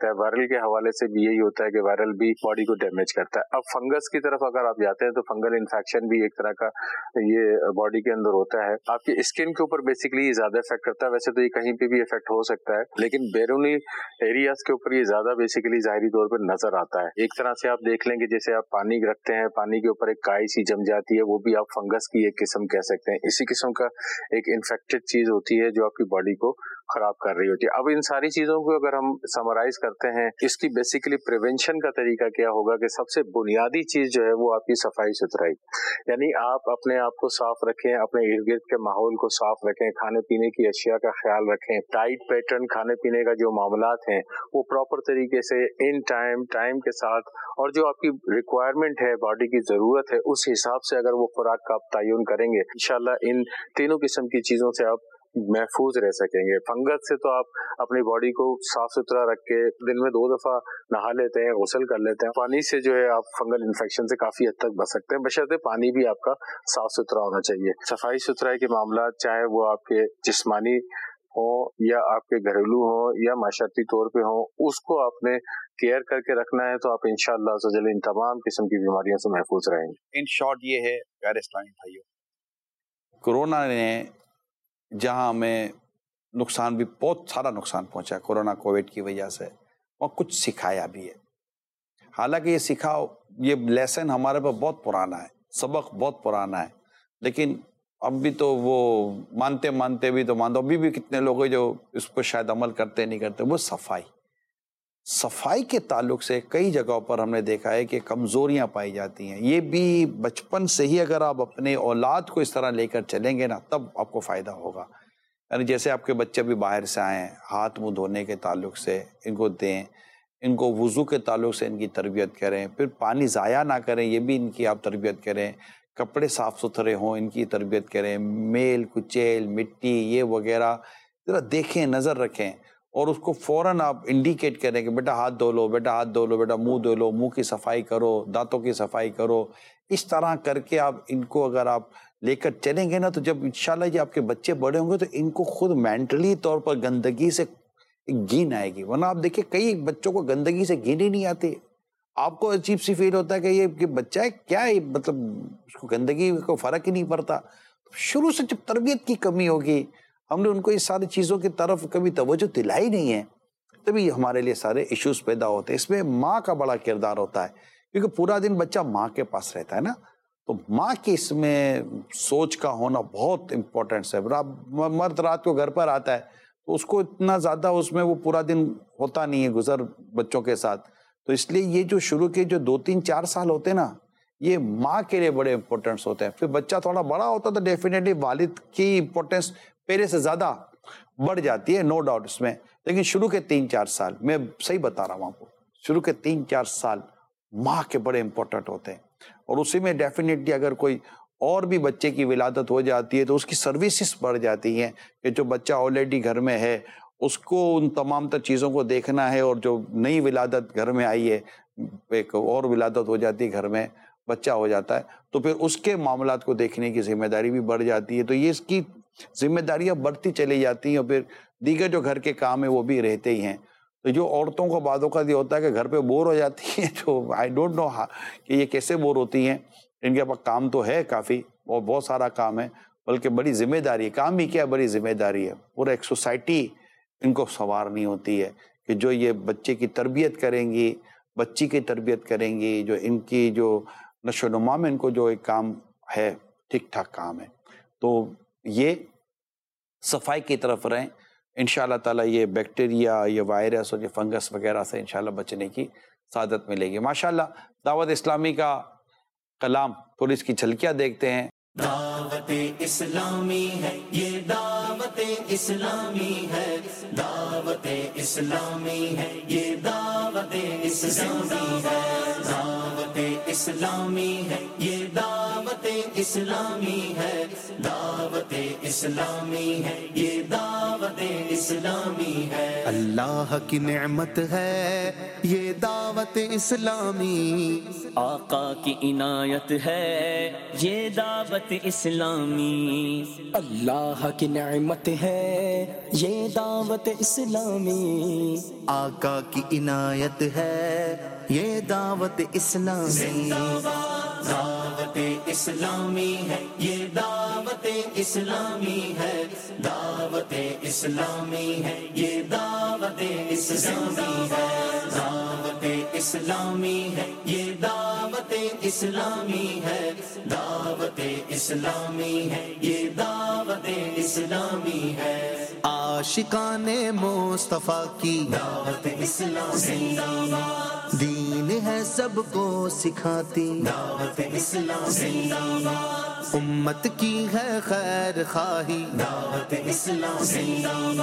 है। वायरल के हवाले से भी यही होता है कि वायरल भी बॉडी को डैमेज करता है। अब फंगस की तरफ अगर आप जाते हैं तो फंगल इन्फेक्शन भी एक तरह का ये बॉडी के अंदर होता है। आपकी स्किन के ऊपर बेसिकली ये ज्यादा इफेक्ट करता है। वैसे तो ये कहीं पे भी इफेक्ट हो सकता है, लेकिन बैरूनी एरियाज के ऊपर ये ज्यादा बेसिकली जाहिरी तौर पर नजर आता है। एक तरह से आप देख लेंगे जैसे आप पानी रखते हैं, पानी के ऊपर एक काई सी जम जाती है, वो भी आप फंगस की एक किस्म कह सकते हैं। इसी किस्म का एक इन्फेक्टेड चीज होती है जो आपकी बॉडी को खराब कर रही होती है। अब इन सारी चीजों को अगर हम समराइज करते हैं, इसकी बेसिकली प्रिवेंशन का तरीका क्या होगा कि सबसे बुनियादी चीज जो है वो आपकी सफाई सुथराई, यानी आप अपने आप को साफ रखें, अपने इर्द गिर्द के माहौल को साफ रखें, खाने पीने की अशिया का ख्याल रखें, डाइट पैटर्न खाने पीने का जो मामलात हैं वो प्रॉपर तरीके से इन टाइम के साथ, और जो आपकी रिक्वायरमेंट है, बॉडी की जरूरत है, उस हिसाब से अगर वो खुराक का आप तयन करेंगे, इंशाल्लाह इन तीनों किस्म की चीजों से आप महफूज रह सकेंगे। फंगस से तो आप अपनी बॉडी को साफ सुथरा रख के दिन में 2 दफा नहा लेते हैं, गुस्ल कर लेते हैं, पानी से जो है आप फंगल इन्फेक्शन से काफी हद तक बच सकते हैं, बशर्ते पानी भी आपका साफ सुथरा होना चाहिए। सफाई सुथराई के मामला चाहे वो आपके जिस्मानी हो या आपके घरेलू हो या माशरती तौर पे हो, उसको आपने केयर करके रखना है तो आप इंशाअल्लाह इन तमाम किस्म की बीमारियों से महफूज रहेंगे। इन शॉर्ट ये है प्यारे इस्लामी भाइयों, कोरोना ने जहाँ हमें नुकसान भी, बहुत सारा नुकसान पहुँचा कोरोना कोविड की वजह से, और कुछ सिखाया भी है। हालांकि ये लेसन हमारे पर बहुत पुराना है, सबक बहुत पुराना है, लेकिन अब भी तो वो मानते भी तो मानते, अभी भी कितने लोग हैं जो इसको शायद अमल करते नहीं करते। वो सफाई के ताल्लुक से कई जगहों पर हमने देखा है कि कमज़ोरियां पाई जाती हैं। ये भी बचपन से ही अगर आप अपने औलाद को इस तरह लेकर चलेंगे ना, तब आपको फ़ायदा होगा। यानी जैसे आपके बच्चे भी बाहर से आए हैं, हाथ मुंह धोने के ताल्लुक से इनको दें, इनको वुज़ू के ताल्लुक से इनकी तरबियत करें, फिर पानी ज़ाया ना करें, ये भी इनकी आप तरबियत करें, कपड़े साफ़ सुथरे हों, इनकी तरबियत करें, मेल कुचेल मिट्टी ये वगैरह ज़रा देखें, नज़र रखें, और उसको फ़ौरन आप इंडिकेट करें कि बेटा हाथ धो लो, बेटा मुंह धो लो, मुंह की सफाई करो, दांतों की सफाई करो। इस तरह करके आप इनको अगर आप लेकर चलेंगे ना, तो जब इंशाल्लाह ये आपके बच्चे बड़े होंगे तो इनको खुद मेंटली तौर पर गंदगी से घिन आएगी। वरना आप देखिए कई बच्चों को गंदगी से घिन ही नहीं आती, आपको अजीब सी फील होता है कि ये बच्चा है क्या है, मतलब उसको गंदगी को फ़र्क ही नहीं पड़ता। शुरू से जब तरबियत की कमी होगी, हमने उनको इस सारी चीज़ों की तरफ कभी तवज्जो दिलाई नहीं है, तभी हमारे लिए सारे इश्यूज पैदा होते हैं। इसमें माँ का बड़ा किरदार होता है, क्योंकि पूरा दिन बच्चा माँ के पास रहता है ना, तो माँ की इसमें सोच का होना बहुत इम्पोर्टेंट है। मर्द रात को घर पर आता है तो उसको इतना ज़्यादा उसमें वो पूरा दिन होता नहीं है गुजर बच्चों के साथ, तो इसलिए ये जो शुरू के जो 2-3-4 साल होते हैं ना, ये माँ के लिए बड़े इंपॉर्टेंस होते हैं। फिर बच्चा थोड़ा बड़ा होता है तो डेफिनेटली वालिद की इम्पोर्टेंस पहले से ज़्यादा बढ़ जाती है, नो डाउट इसमें। लेकिन शुरू के 3-4 साल, मैं सही बता रहा हूँ आपको, शुरू के 3-4 साल माँ के बड़े इंपॉर्टेंट होते हैं, और उसी में डेफिनेटली अगर कोई और भी बच्चे की विलादत हो जाती है तो उसकी सर्विसेज बढ़ जाती हैं, कि जो बच्चा ऑलरेडी घर में है उसको उन तमाम तर चीज़ों को देखना है, और जो नई विलादत घर में आई है, एक और विलादत हो जाती है, घर में बच्चा हो जाता है, तो फिर उसके मामलात को देखने की जिम्मेदारी भी बढ़ जाती है। तो ये इसकी जिम्मेदारियां बढ़ती चली जाती हैं, और फिर दीगर जो घर के काम है वो भी रहते ही हैं। तो जो औरतों को बातों का ये होता है कि घर पे बोर हो जाती है, तो आई डोंट नो कि ये कैसे बोर होती हैं, इनके पास काम तो है काफ़ी और बहुत सारा काम है, बल्कि बड़ी जिम्मेदारी है, काम ही क्या बड़ी जिम्मेदारी है, पूरा एक सोसाइटी इनको संवारनी होती है, कि जो ये बच्चे की तरबियत करेंगी, बच्ची की तरबियत करेंगी, जो इनकी जो नशोनुमा में इनको जो एक काम है, ठीक ठाक काम है, तो ये सफाई की तरफ रहें। इंशाअल्लाह ताला ये बैक्टीरिया, ये वायरस और ये फंगस वगैरह से इंशाअल्लाह बचने की सादत मिलेगी। माशाअल्लाह दावत इस्लामी का कलाम, थोड़ी इसकी झलकियाँ देखते हैं। दावते इस्लामी है ये, दावते इस्लामी है, दावते इस्लामी है ये, दावते इस्लामी है, दावते इस्लामी है ये, दावते دعوت اسلامی ہے، دعوت اسلامی ہے، یہ دعوت اسلامی ہے۔ اللہ کی نعمت ہے یہ دعوت اسلامی، آقا کی عنایت ہے یہ دعوت اسلامی، اللہ کی نعمت ہے یہ دعوت اسلامی، آقا کی عنایت ہے یہ دعوت اسلامی۔ دعوت اسلامی ہے، یہ دعوت اسلامی ہے، دعوت اسلامی ہے، یہ دعوت اسلامی ہے، دعوت اسلامی ہے، یہ دعوت اسلامی ہے، دعوت اسلامی ہے، یہ دعوت اسلامی ہے۔ عاشقان مصطفیٰ کی دعوت اسلامی، دین ہے سب کو سکھاتی، دعوت اسلامی، امت کی ہے خیر خواہی، دعوت اسلامی،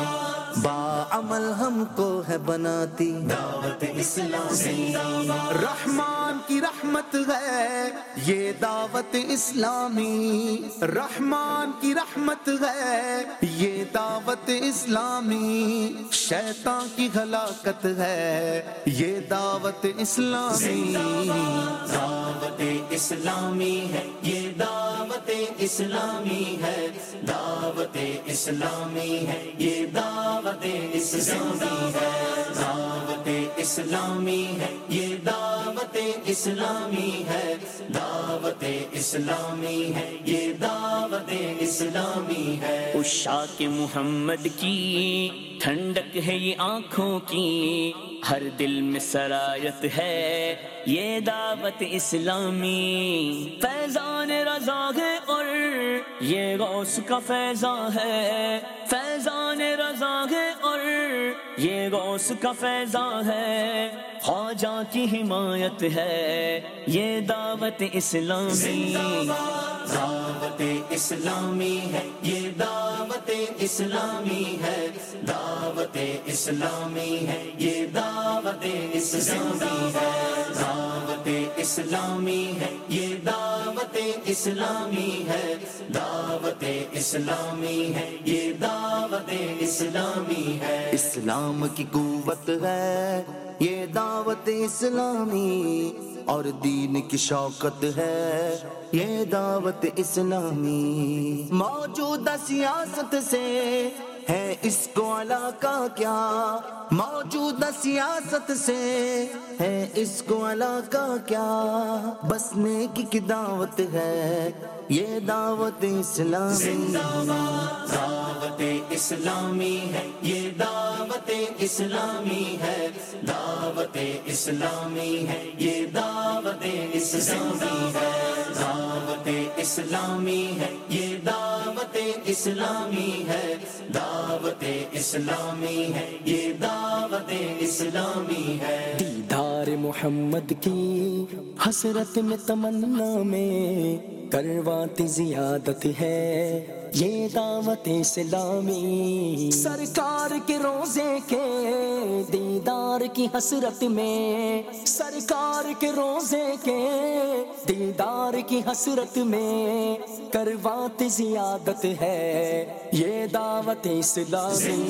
باعمل ہم کو ہے بناتی، دعوت اسلامی، رحمان کی رحمت ہے یہ دعوت اسلامی، رحمان کی رحمت ہے یہ دعوت اسلامی، شیطان کی ہلاکت ہے یہ دعوت اسلامی، دعوت اسلامی ہے، یہ دعوت اسلامی ہے، دعوت اسلامی ہے، یہ دعوت اسلامی ہے، دعوت اسلامی ہے، یہ دعوت اسلامی ہے، دعوت اسلامی ہے، یہ دعوت اسلامی ہے۔ عشاق محمد کی ٹھنڈک ہے یہ آنکھوں کی، ہر دل میں سرایت ہے یہ دعوت اسلامی، فیضان رضا ہے اور یہ غوث کا فیضان ہے، فیضان رضا ہے اور یہ غوث کا فیضان ہے، خواجہ کی حمایت ہے یہ دعوت اسلامی، دعوت اسلامی ہے، یہ دعوت اسلامی ہے، دعوت اسلامی ہے، یہ دعوت اسلامی ہے، دعوت اسلامی ہے، یہ دعوت اسلامی ہے، دعوت اسلامی ہے، یہ دعوت اسلامی ہے۔ اسلام کی قوت ہے یہ دعوت اسلامی، اور دین کی شوکت ہے یہ دعوت اسلامی، موجودہ سیاست سے ہے اس کو علاقہ کیا، موجودہ سیاست سے ہے اس کو علاقہ کیا، بس نیکی کی دعوت ہے یہ دعوت اسلامی، دعوت اسلامی ہے، یہ دعوت اسلامی ہے، دعوت اسلامی ہے، یہ دعوت اسلامی ہے، دعوت اسلامی ہے، یہ دعوت اسلامی ہے، دعوت اسلامی ہے، یہ دعوت اسلامی ہے۔ دیدار محمد کی حسرت میں تمنا میں کرواتی زیادت ہے یہ دعوت اسلامی، سرکار کے روزے کے دیدار کی حسرت میں، سرکار کے روزے کے دیدار کی حسرت میں کرواتی زیادت ہے یہ دعوت اسلامی،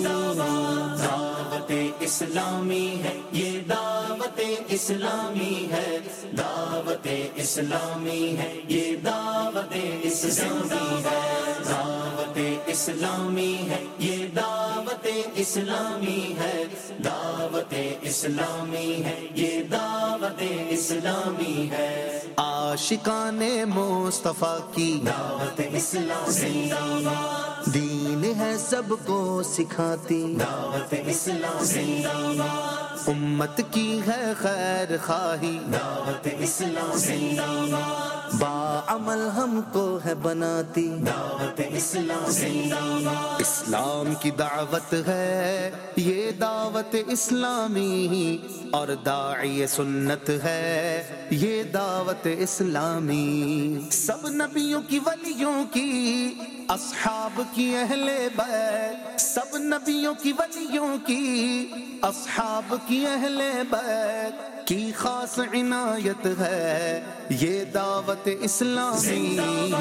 دعوت اسلامی ہے، یہ دعوت اسلامی ہے، دعوت اسلامی ہے، یہ دعوت اسلامی ہے، دعوت اسلامی ہے، یہ دعوت اسلامی ہے، دعوت اسلامی ہے، یہ دعوت اسلامی ہے۔ عاشقان مصطفیٰ کی دعوت اسلامی، دین ہے سب کو سکھاتی، دعوت اسلامی، امت کی ہے خیر خواہی، دعوت اسلامی، باعمل ہم کو ہے بناتی، دعوت اسلامی، اسلام کی دعوت ہے یہ دعوت اسلامی، اور داعی سنت ہے یہ دعوت اسلامی، سب نبیوں کی ولیوں کی اصحاب کی اہل بیت، سب نبیوں کی ولیوں کی اصحاب کی اہل بیت، کی خاص عنایت ہے یہ دعوت اسلامی،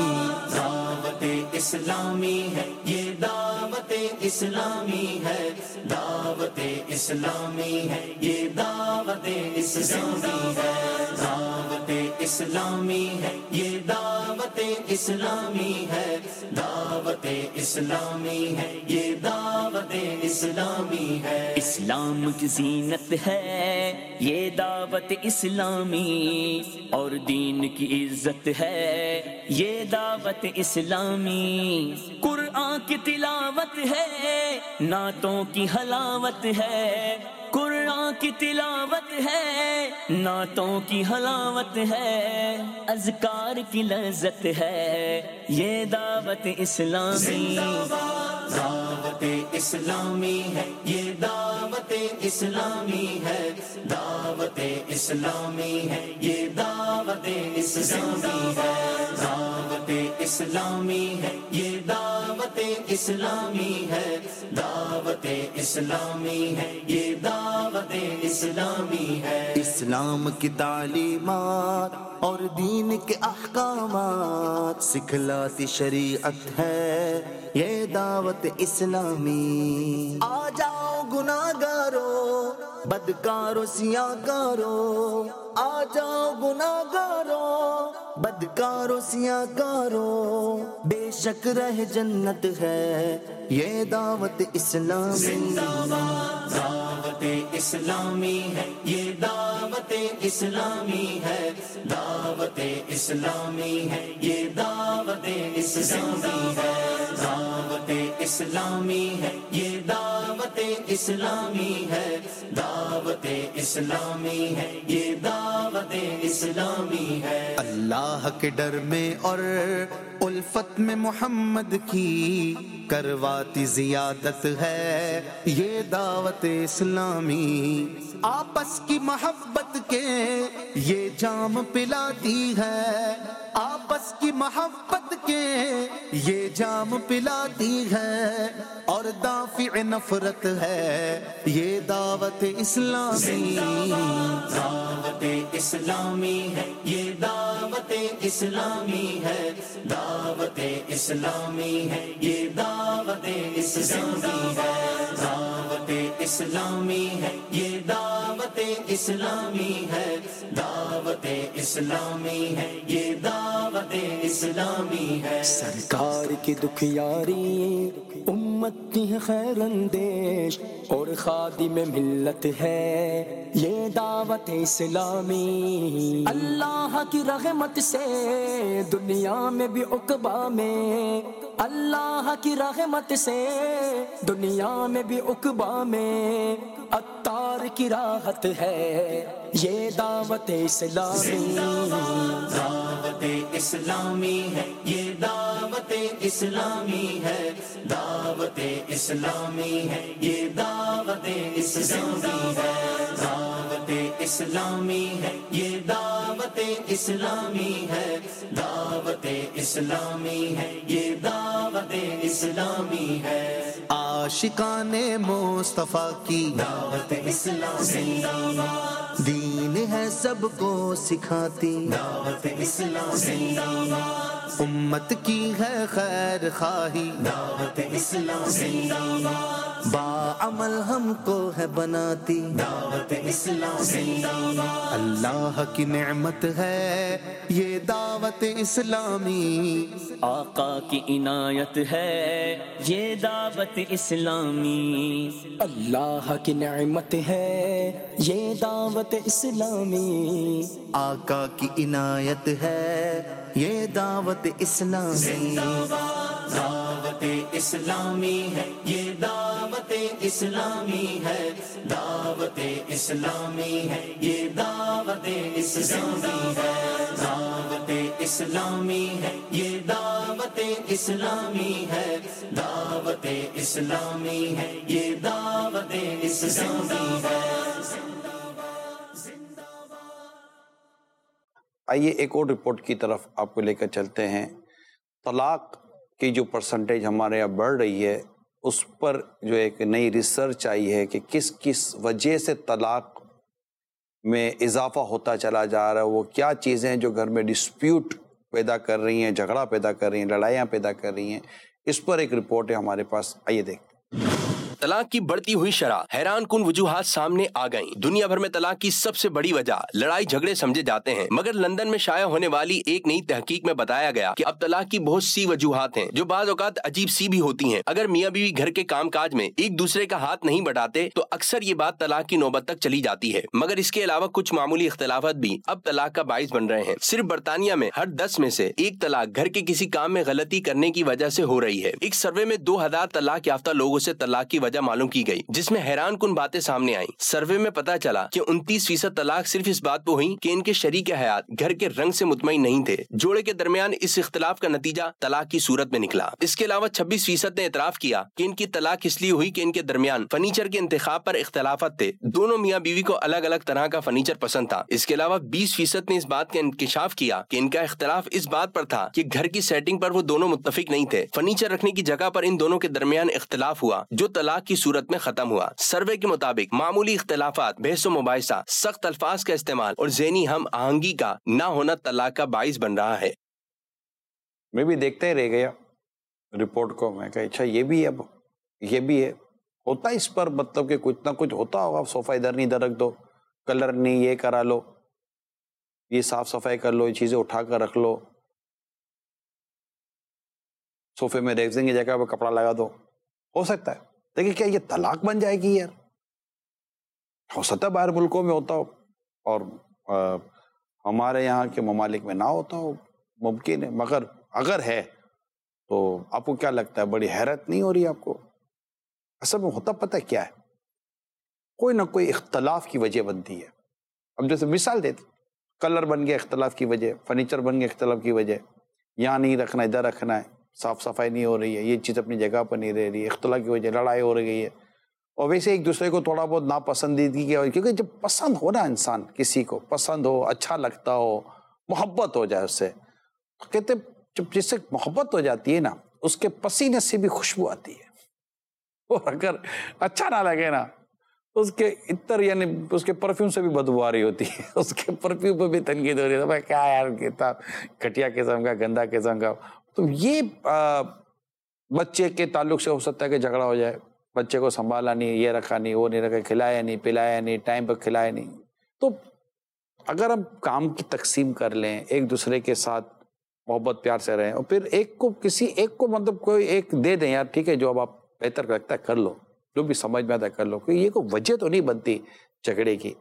دعوت اسلامی ہے یہ دعوت اسلامی ہے، دعوت اسلامی ہے یہ دعوت اسلامی ہے، دعوت اسلامی ہے یہ دعوت اسلامی ہے، دعوت اسلامی ہے یہ دعوت اسلامی ہے۔ اسلام کی زینت ہے یہ دعوت اسلامی، اور دین کی عزت ہے یہ دعوت اسلامی، قرآن کی تلاوت ہے نعتوں کی حلاوت ہے، قرآن کی تلاوت ہے نعتوں کی حلاوت ہے، اذکار کی لذت ہے یہ دعوت اسلامی، دعوت اسلامی ہے یہ دعوت اسلامی ہے، دعوت اسلامی ہے یہ دعوت اسلامی ہے، دعوت اسلامی ہے یہ دعوت اسلامی ہے، دعوت اسلامی ہے یہ دعوت اسلامی ہے۔ اسلام کی تعلیمات اور دین کے احکامات سکھلاتی شریعت ہے یہ دعوت اسلامی، آ جاؤ گناہگارو بدکارو سیاکارو، آ جاؤ گناہگارو بدکارو سیاکارو، بے شک رہ جنت ہے یہ دعوت اسلامی، دعوت اسلامی ہے یہ دعوت اسلامی ہے، دعوت اسلامی ہے یہ دعوت اسلامی ہے، دعوت اسلامی ہے یہ دعوت اسلامی ہے، دعوت اسلامی ہے یہ دعوت اسلامی ہے۔ اللہ کے ڈر میں اور الفت میں محمد کی کرواتی زیادت ہے یہ دعوت اسلامی، آپس کی محبت کے یہ جام پلاتی ہے، آپس کی محبت کے یہ جام پلاتی ہے، اور دافع نفرت ہے یہ دعوت اسلامی، دعوت اسلامی ہے یہ دعوت اسلامی ہے، دعوت اسلامی ہے یہ دعوت اسلامی ہے، دعوت اسلامی ہے یہ دعوت اسلامی ہے، دعوت اسلامی ہے یہ دعوت اسلامی ہے۔ سرکار کی دکھیاری امت کی خیر اندیش اور خادم ملت ہے یہ دعوت اسلامی، اللہ کی رحمت سے دنیا میں بھی عقبہ میں، اللہ کی رحمت سے دنیا میں بھی عقبہ میں، عطار کی راحت ہے یہ دعوت اسلامی، دعوت اسلامی ہے یہ دعوت اسلامی ہے، دعوت اسلامی ہے یہ دعوت اسلامی ہے، دعوت اسلامی ہے یہ دعوت اسلامی ہے، دعوت اسلامی ہے یہ دعوت اسلامی ہے۔ عاشقان مصطفیٰ کی دعوت اسلامی، دین ہے سب کو سکھاتی، دعوت اسلامی، امت کی ہے خیر خواہی، دعوت اسلامی، باعمل ہم کو ہے بناتی، دعوت اسلامی، اللہ کی نعمت ہے یہ دعوت اسلامی، آقا کی عنایت ہے یہ دعوت اسلامی، اللہ کی نعمت ہے یہ دعوت اسلامی، آقا کی عنایت ہے یہ دعوت اسلامی، دعوت اسلامی ہے یہ دعوت اسلامی ہے، دعوت اسلامی ہے یہ دعوت اسلامی ہے، دعوت اسلامی ہے یہ دعوت اسلامی ہے، دعوت اسلامی ہے یہ دعوت اسلامی ہے۔ آئیے ایک اور رپورٹ کی طرف آپ کو لے کر چلتے ہیں۔ طلاق کی جو پرسنٹیج ہمارے یہاں بڑھ رہی ہے اس پر جو ایک نئی ریسرچ آئی ہے کہ کس کس وجہ سے طلاق میں اضافہ ہوتا چلا جا رہا ہے، وہ کیا چیزیں ہیں جو گھر میں ڈسپیوٹ پیدا کر رہی ہیں، جھگڑا پیدا کر رہی ہیں، لڑائیاں پیدا کر رہی ہیں، اس پر ایک رپورٹ ہے ہمارے پاس، آئیے دیکھتے ہیں۔ طلاق کی بڑھتی ہوئی شرح، حیران کن وجوہات سامنے آ گئیں۔ دنیا بھر میں طلاق کی سب سے بڑی وجہ لڑائی جھگڑے سمجھے جاتے ہیں، مگر لندن میں شائع ہونے والی ایک نئی تحقیق میں بتایا گیا کہ اب طلاق کی بہت سی وجوہات ہیں جو بعض اوقات عجیب سی بھی ہوتی ہیں۔ اگر میاں بیوی گھر کے کام کاج میں ایک دوسرے کا ہاتھ نہیں بٹاتے تو اکثر یہ بات طلاق کی نوبت تک چلی جاتی ہے، مگر اس کے علاوہ کچھ معمولی اختلافات بھی اب طلاق کا باعث بن رہے ہیں۔ صرف برطانیہ میں ہر 10 میں سے ایک طلاق گھر کے کسی کام میں غلطی کرنے کی وجہ سے ہو رہی ہے۔ ایک سروے میں 2000 طلاق یافتہ لوگوں سے طلاق کی وجہ معلوم کی گئی، جس میں حیران کن باتیں سامنے آئیں۔ سروے میں پتا چلا کہ 29% طلاق صرف اس بات پہ ہوئی کہ ان کے شریک حیات گھر کے رنگ سے مطمئن نہیں تھے۔ جوڑے کے درمیان اس اختلاف کا نتیجہ طلاق کی صورت میں نکلا۔ اس کے علاوہ 26% نے اعتراف کیا کہ ان کی طلاق اس لیے ہوئی کہ ان کے درمیان فرنیچر کے انتخاب پر اختلافات تھے، دونوں میاں بیوی کو الگ الگ طرح کا فرنیچر پسند تھا۔ اس کے علاوہ 20% نے اس بات کا انکشاف کیا کہ ان کا اختلاف اس بات پر تھا کہ گھر کی سیٹنگ پر وہ دونوں متفق نہیں تھے۔ فرنیچر رکھنے کی جگہ پر ان دونوں کے درمیان اختلاف ہوا جو طلاق کی صورت میں ختم ہوا۔ سروے کے مطابق معمولی اختلافات، بحث و مباحثہ، سخت الفاظ کا استعمال اور ذہنی ہم آہنگی کا نہ ہونا طلاق کا باعث بن رہا ہے۔ میں بھی دیکھتا ہی رہ گیا رپورٹ کو، میں کہا اچھا یہ بھی ہے، یہ بھی ہے، ہوتا ہے اس پر مطلب کہ کچھ نہ کچھ ہوتا ہوگا۔ صوفہ ادھر نہیں ادھر رکھ دو، کلر نہیں یہ کرا لو، یہ صاف صفائی کر لو، یہ چیزیں اٹھا کر رکھ لو، صوفے میں ریگزنگ کی جگہ پہ کپڑا لگا دو، ہو سکتا ہے۔ لیکن کیا یہ طلاق بن جائے گی یار؟ ہو سکتا ہے باہر ملکوں میں ہوتا ہو اور ہمارے یہاں کے ممالک میں نہ ہوتا ہو، ممکن ہے، مگر اگر ہے تو آپ کو کیا لگتا ہے؟ بڑی حیرت نہیں ہو رہی آپ کو؟ اصل میں ہوتا پتہ کیا ہے، کوئی نہ کوئی اختلاف کی وجہ بنتی ہے۔ اب جیسے مثال دیتے، کلر بن گیا اختلاف کی وجہ، فرنیچر بن گیا اختلاف کی وجہ، یہاں نہیں رکھنا ادھر رکھنا ہے، صاف صفائی نہیں ہو رہی ہے، یہ چیز اپنی جگہ پر نہیں رہ رہی ہے، اختلاف کی وجہ لڑائی ہو رہی ہے۔ اور ویسے ایک دوسرے کو تھوڑا بہت ناپسندیدگی کی، کیونکہ جب پسند ہو نا انسان، کسی کو پسند ہو، اچھا لگتا ہو، محبت ہو جائے اس سے، کہتے جب جس سے محبت ہو جاتی ہے نا، اس کے پسینے سے بھی خوشبو آتی ہے، اور اگر اچھا نہ لگے نا، اس کے عطر یعنی اس کے پرفیوم سے بھی بدبو آ رہی ہوتی ہے، اس کے پرفیوم پہ بھی تنقید ہو رہی ہے، کیا یار کہتا گھٹیا قسم کا، گندا قسم کا۔ تو یہ بچے کے تعلق سے ہو سکتا ہے کہ جھگڑا ہو جائے، بچے کو سنبھالا نہیں، یہ رکھا نہیں، وہ نہیں رکھا، کھلایا نہیں، پلایا نہیں، ٹائم پہ کھلایا نہیں۔ تو اگر ہم کام کی تقسیم کر لیں، ایک دوسرے کے ساتھ محبت پیار سے رہیں، اور پھر کسی ایک کو مطلب کوئی ایک دے دیں، یار ٹھیک ہے جو اب آپ بہتر لگتا ہے کر لو، جو بھی سمجھ میں آتا ہے کر لو، کہ یہ کوئی وجہ تو نہیں بنتی جھگڑے کی۔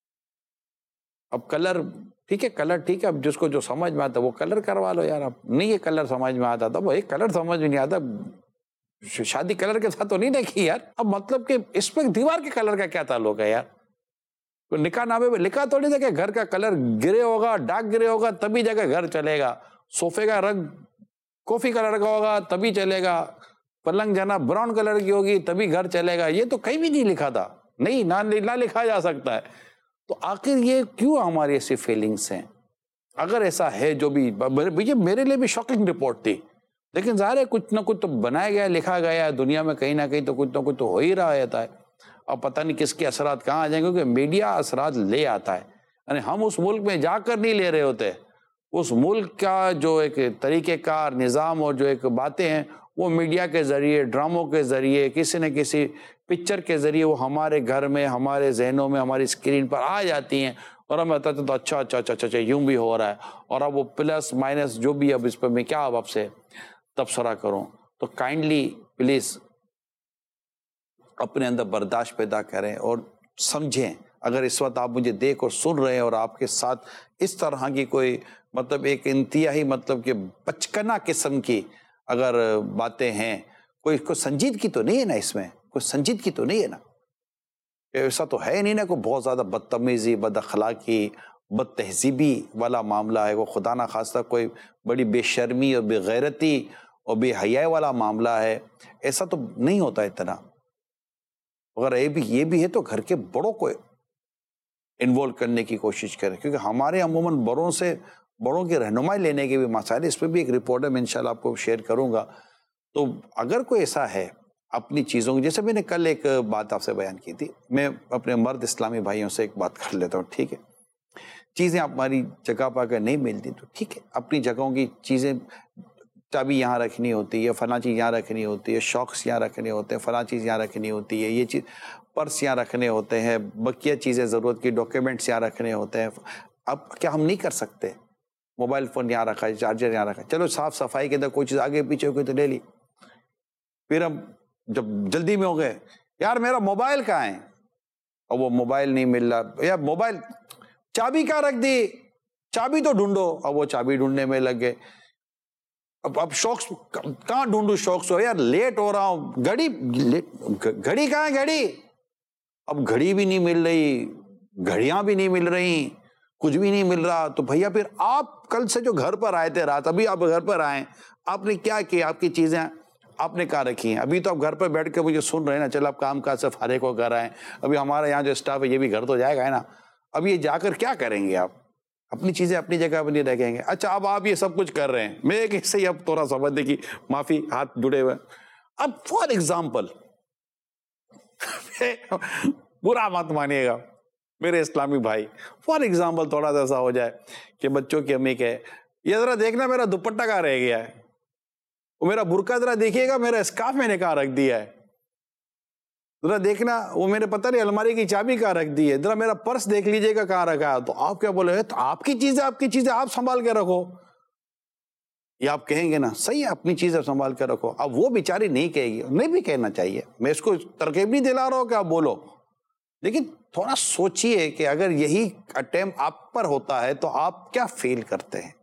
اب کلر ٹھیک ہے، کلر ٹھیک ہے، اب جس کو جو سمجھ میں آتا ہے وہ کلر کروا لو یار۔ اب نہیں یہ کلر سمجھ میں آتا تھا، وہ ایک کلر سمجھ میں نہیں آتا، شادی کلر کے ساتھ تو نہیں دیکھی یار۔ اب مطلب کہ اس پہ دیوار کے کلر کا کیا تعلق ہے یار؟ نکاح نامے پہ لکھا تو نہیں تھا کہ گھر کا کلر گرے ہوگا، ڈارک گرے ہوگا تبھی جگہ گھر چلے گا، صوفے کا رنگ کافی کلر کا ہوگا تبھی چلے گا، پلنگ جنا براؤن کلر کی ہوگی تبھی گھر چلے گا، یہ تو کہیں بھی نہیں لکھا تھا، نہیں نہ لکھا جا سکتا ہے۔ تو آخر یہ کیوں ہماری ایسی فیلنگس ہیں؟ اگر ایسا ہے جو بھی، میرے لیے بھی شاکنگ رپورٹ تھی، لیکن ظاہر ہے کچھ نہ کچھ تو بنایا گیا، لکھا گیا ہے، دنیا میں کہیں نہ کہیں تو کچھ نہ کچھ تو ہو ہی رہا ہوتا ہے۔ اب پتہ نہیں کس کے اثرات کہاں آ جائیں گے، کیونکہ میڈیا اثرات لے آتا ہے، یعنی ہم اس ملک میں جا کر نہیں لے رہے ہوتے، اس ملک کا جو ایک طریقہ کار، نظام اور جو ایک باتیں ہیں وہ میڈیا کے ذریعے، ڈراموں کے ذریعے، کسی نہ کسی پکچر کے ذریعے وہ ہمارے گھر میں، ہمارے ذہنوں میں، ہماری اسکرین پر آ جاتی ہیں، اور ہمیں بتاتے تو اچھا یوں بھی ہو رہا ہے، اور اب وہ پلس مائنس جو بھی، اب اس پہ میں کیا اب آپ سے تبصرہ کروں؟ تو کائنڈلی پلیز اپنے اندر برداشت پیدا کریں اور سمجھیں۔ اگر اس وقت آپ مجھے دیکھ اور سن رہے ہیں اور آپ کے ساتھ اس طرح کی کوئی مطلب ایک انتہائی مطلب کہ بچکنا قسم کی اگر باتیں ہیں، کوئی سنجیدگی تو نہیں ہے نا، اس میں کوئی سنجیدگی تو نہیں ہے نا، ایسا تو ہے نہیں نا کوئی بہت زیادہ بدتمیزی، بد اخلاقی، بد تہذیبی والا معاملہ ہے، وہ خدا نہ خواستہ کوئی بڑی بے شرمی اور بے غیرتی اور بے حیائی والا معاملہ ہے، ایسا تو نہیں ہوتا اتنا۔ اگر یہ بھی ہے تو گھر کے بڑوں کو انوالو کرنے کی کوشش کریں، کیونکہ ہمارے عموماً بڑوں کی رہنمائی لینے کے بھی مسائل، اس پہ بھی ایک رپورٹ ہے، میں انشاءاللہ آپ کو شیئر کروں گا۔ تو اگر کوئی ایسا ہے، اپنی چیزوں کی، جیسے میں نے کل ایک بات آپ سے بیان کی تھی، میں اپنے مرد اسلامی بھائیوں سے ایک بات کر لیتا ہوں، ٹھیک ہے، چیزیں ہماری جگہ پہ اگر نہیں ملتی تو ٹھیک ہے، اپنی جگہوں کی چیزیں، چابی یہاں رکھنی ہوتی ہے، فلاں چیز یہاں رکھنی ہوتی ہے، شاکس یہاں رکھنے ہوتے ہیں، فلاں چیز یہاں رکھنی ہوتی ہے، یہ چیز پرس یہاں رکھنے ہوتے ہیں، بقیہ چیزیں ضرورت کی ڈاکیومنٹس یہاں رکھنے ہوتے ہیں. اب کیا ہم نہیں کر سکتے؟ موبائل فون یہاں رکھا ہے، چارجر یہاں رکھا ہے، چلو صاف صفائی کے اندر کوئی چیز آگے پیچھے کوئی تو لے لی. پھر ہم جب جلدی میں ہو گئے، یار میرا موبائل کہاں ہے؟ اور وہ موبائل نہیں مل رہا، یا موبائل چابی کہاں رکھ دی، چابی تو ڈھونڈو. اب وہ چابی ڈھونڈنے میں لگ گئے. اب شوقس کہاں ڈھونڈو، شوقس ہو یار لیٹ ہو رہا ہوں، گھڑی کہاں ہے گھڑی؟ اب گھڑی بھی نہیں مل رہی، گھڑیاں بھی نہیں مل رہی، کچھ بھی نہیں مل رہا. تو بھیا پھر آپ کل سے جو گھر پر آئے تھے رات، ابھی آپ گھر پر آئے، آپ نے کیا کیا؟ آپ کی چیزیں آپ نے کہاں رکھی ہیں؟ ابھی تو آپ گھر پر بیٹھ کے مجھے سن رہے ہیں نا، چل آپ کام کاج سے فارغ ہو کر آئے. ابھی ہمارا یہاں جو اسٹاف ہے یہ بھی گھر تو جائے گا ہے نا، اب یہ جا کر کیا کریں گے؟ آپ اپنی چیزیں اپنی جگہ پہ نہیں رکھیں گے. اچھا اب آپ یہ سب کچھ کر رہے ہیں، میں ایک حصے ہی اب تھوڑا سمجھنے کی معافی، ہاتھ جڑے ہوئے. اب فار ایگزامپل، برا مت مانیے گا میرے اسلامی بھائی، فار ایگزامپل تھوڑا سا ایسا ہو جائے کہ بچوں کی امی کہے، یہ ذرا دیکھنا میرا دوپٹہ کہاں رہ گیا ہے، وہ میرا برقع ذرا دیکھیے گا، میرا اسکارف میں نے کہاں رکھ دیا ہے، ذرا دیکھنا وہ میرے پتہ نہیں الماری کی چابی کہاں رکھ دی ہے، ذرا میرا پرس دیکھ لیجیے گا کہاں رکھا ہے. تو آپ کیا بولے؟ تو آپ کی چیزیں آپ سنبھال کے رکھو. یہ آپ کہیں گے نا، صحیح ہے اپنی چیزیں سنبھال کے رکھو. اب وہ بیچاری نہیں کہے گی، نہیں بھی کہنا چاہیے، میں اس کو ترغیب نہیں دلا رہا ہوں کہ آپ بولو، لیکن تھوڑا سوچئے کہ اگر یہی اٹیمپٹ آپ پر ہوتا ہے تو آپ کیا فیل کرتے ہیں.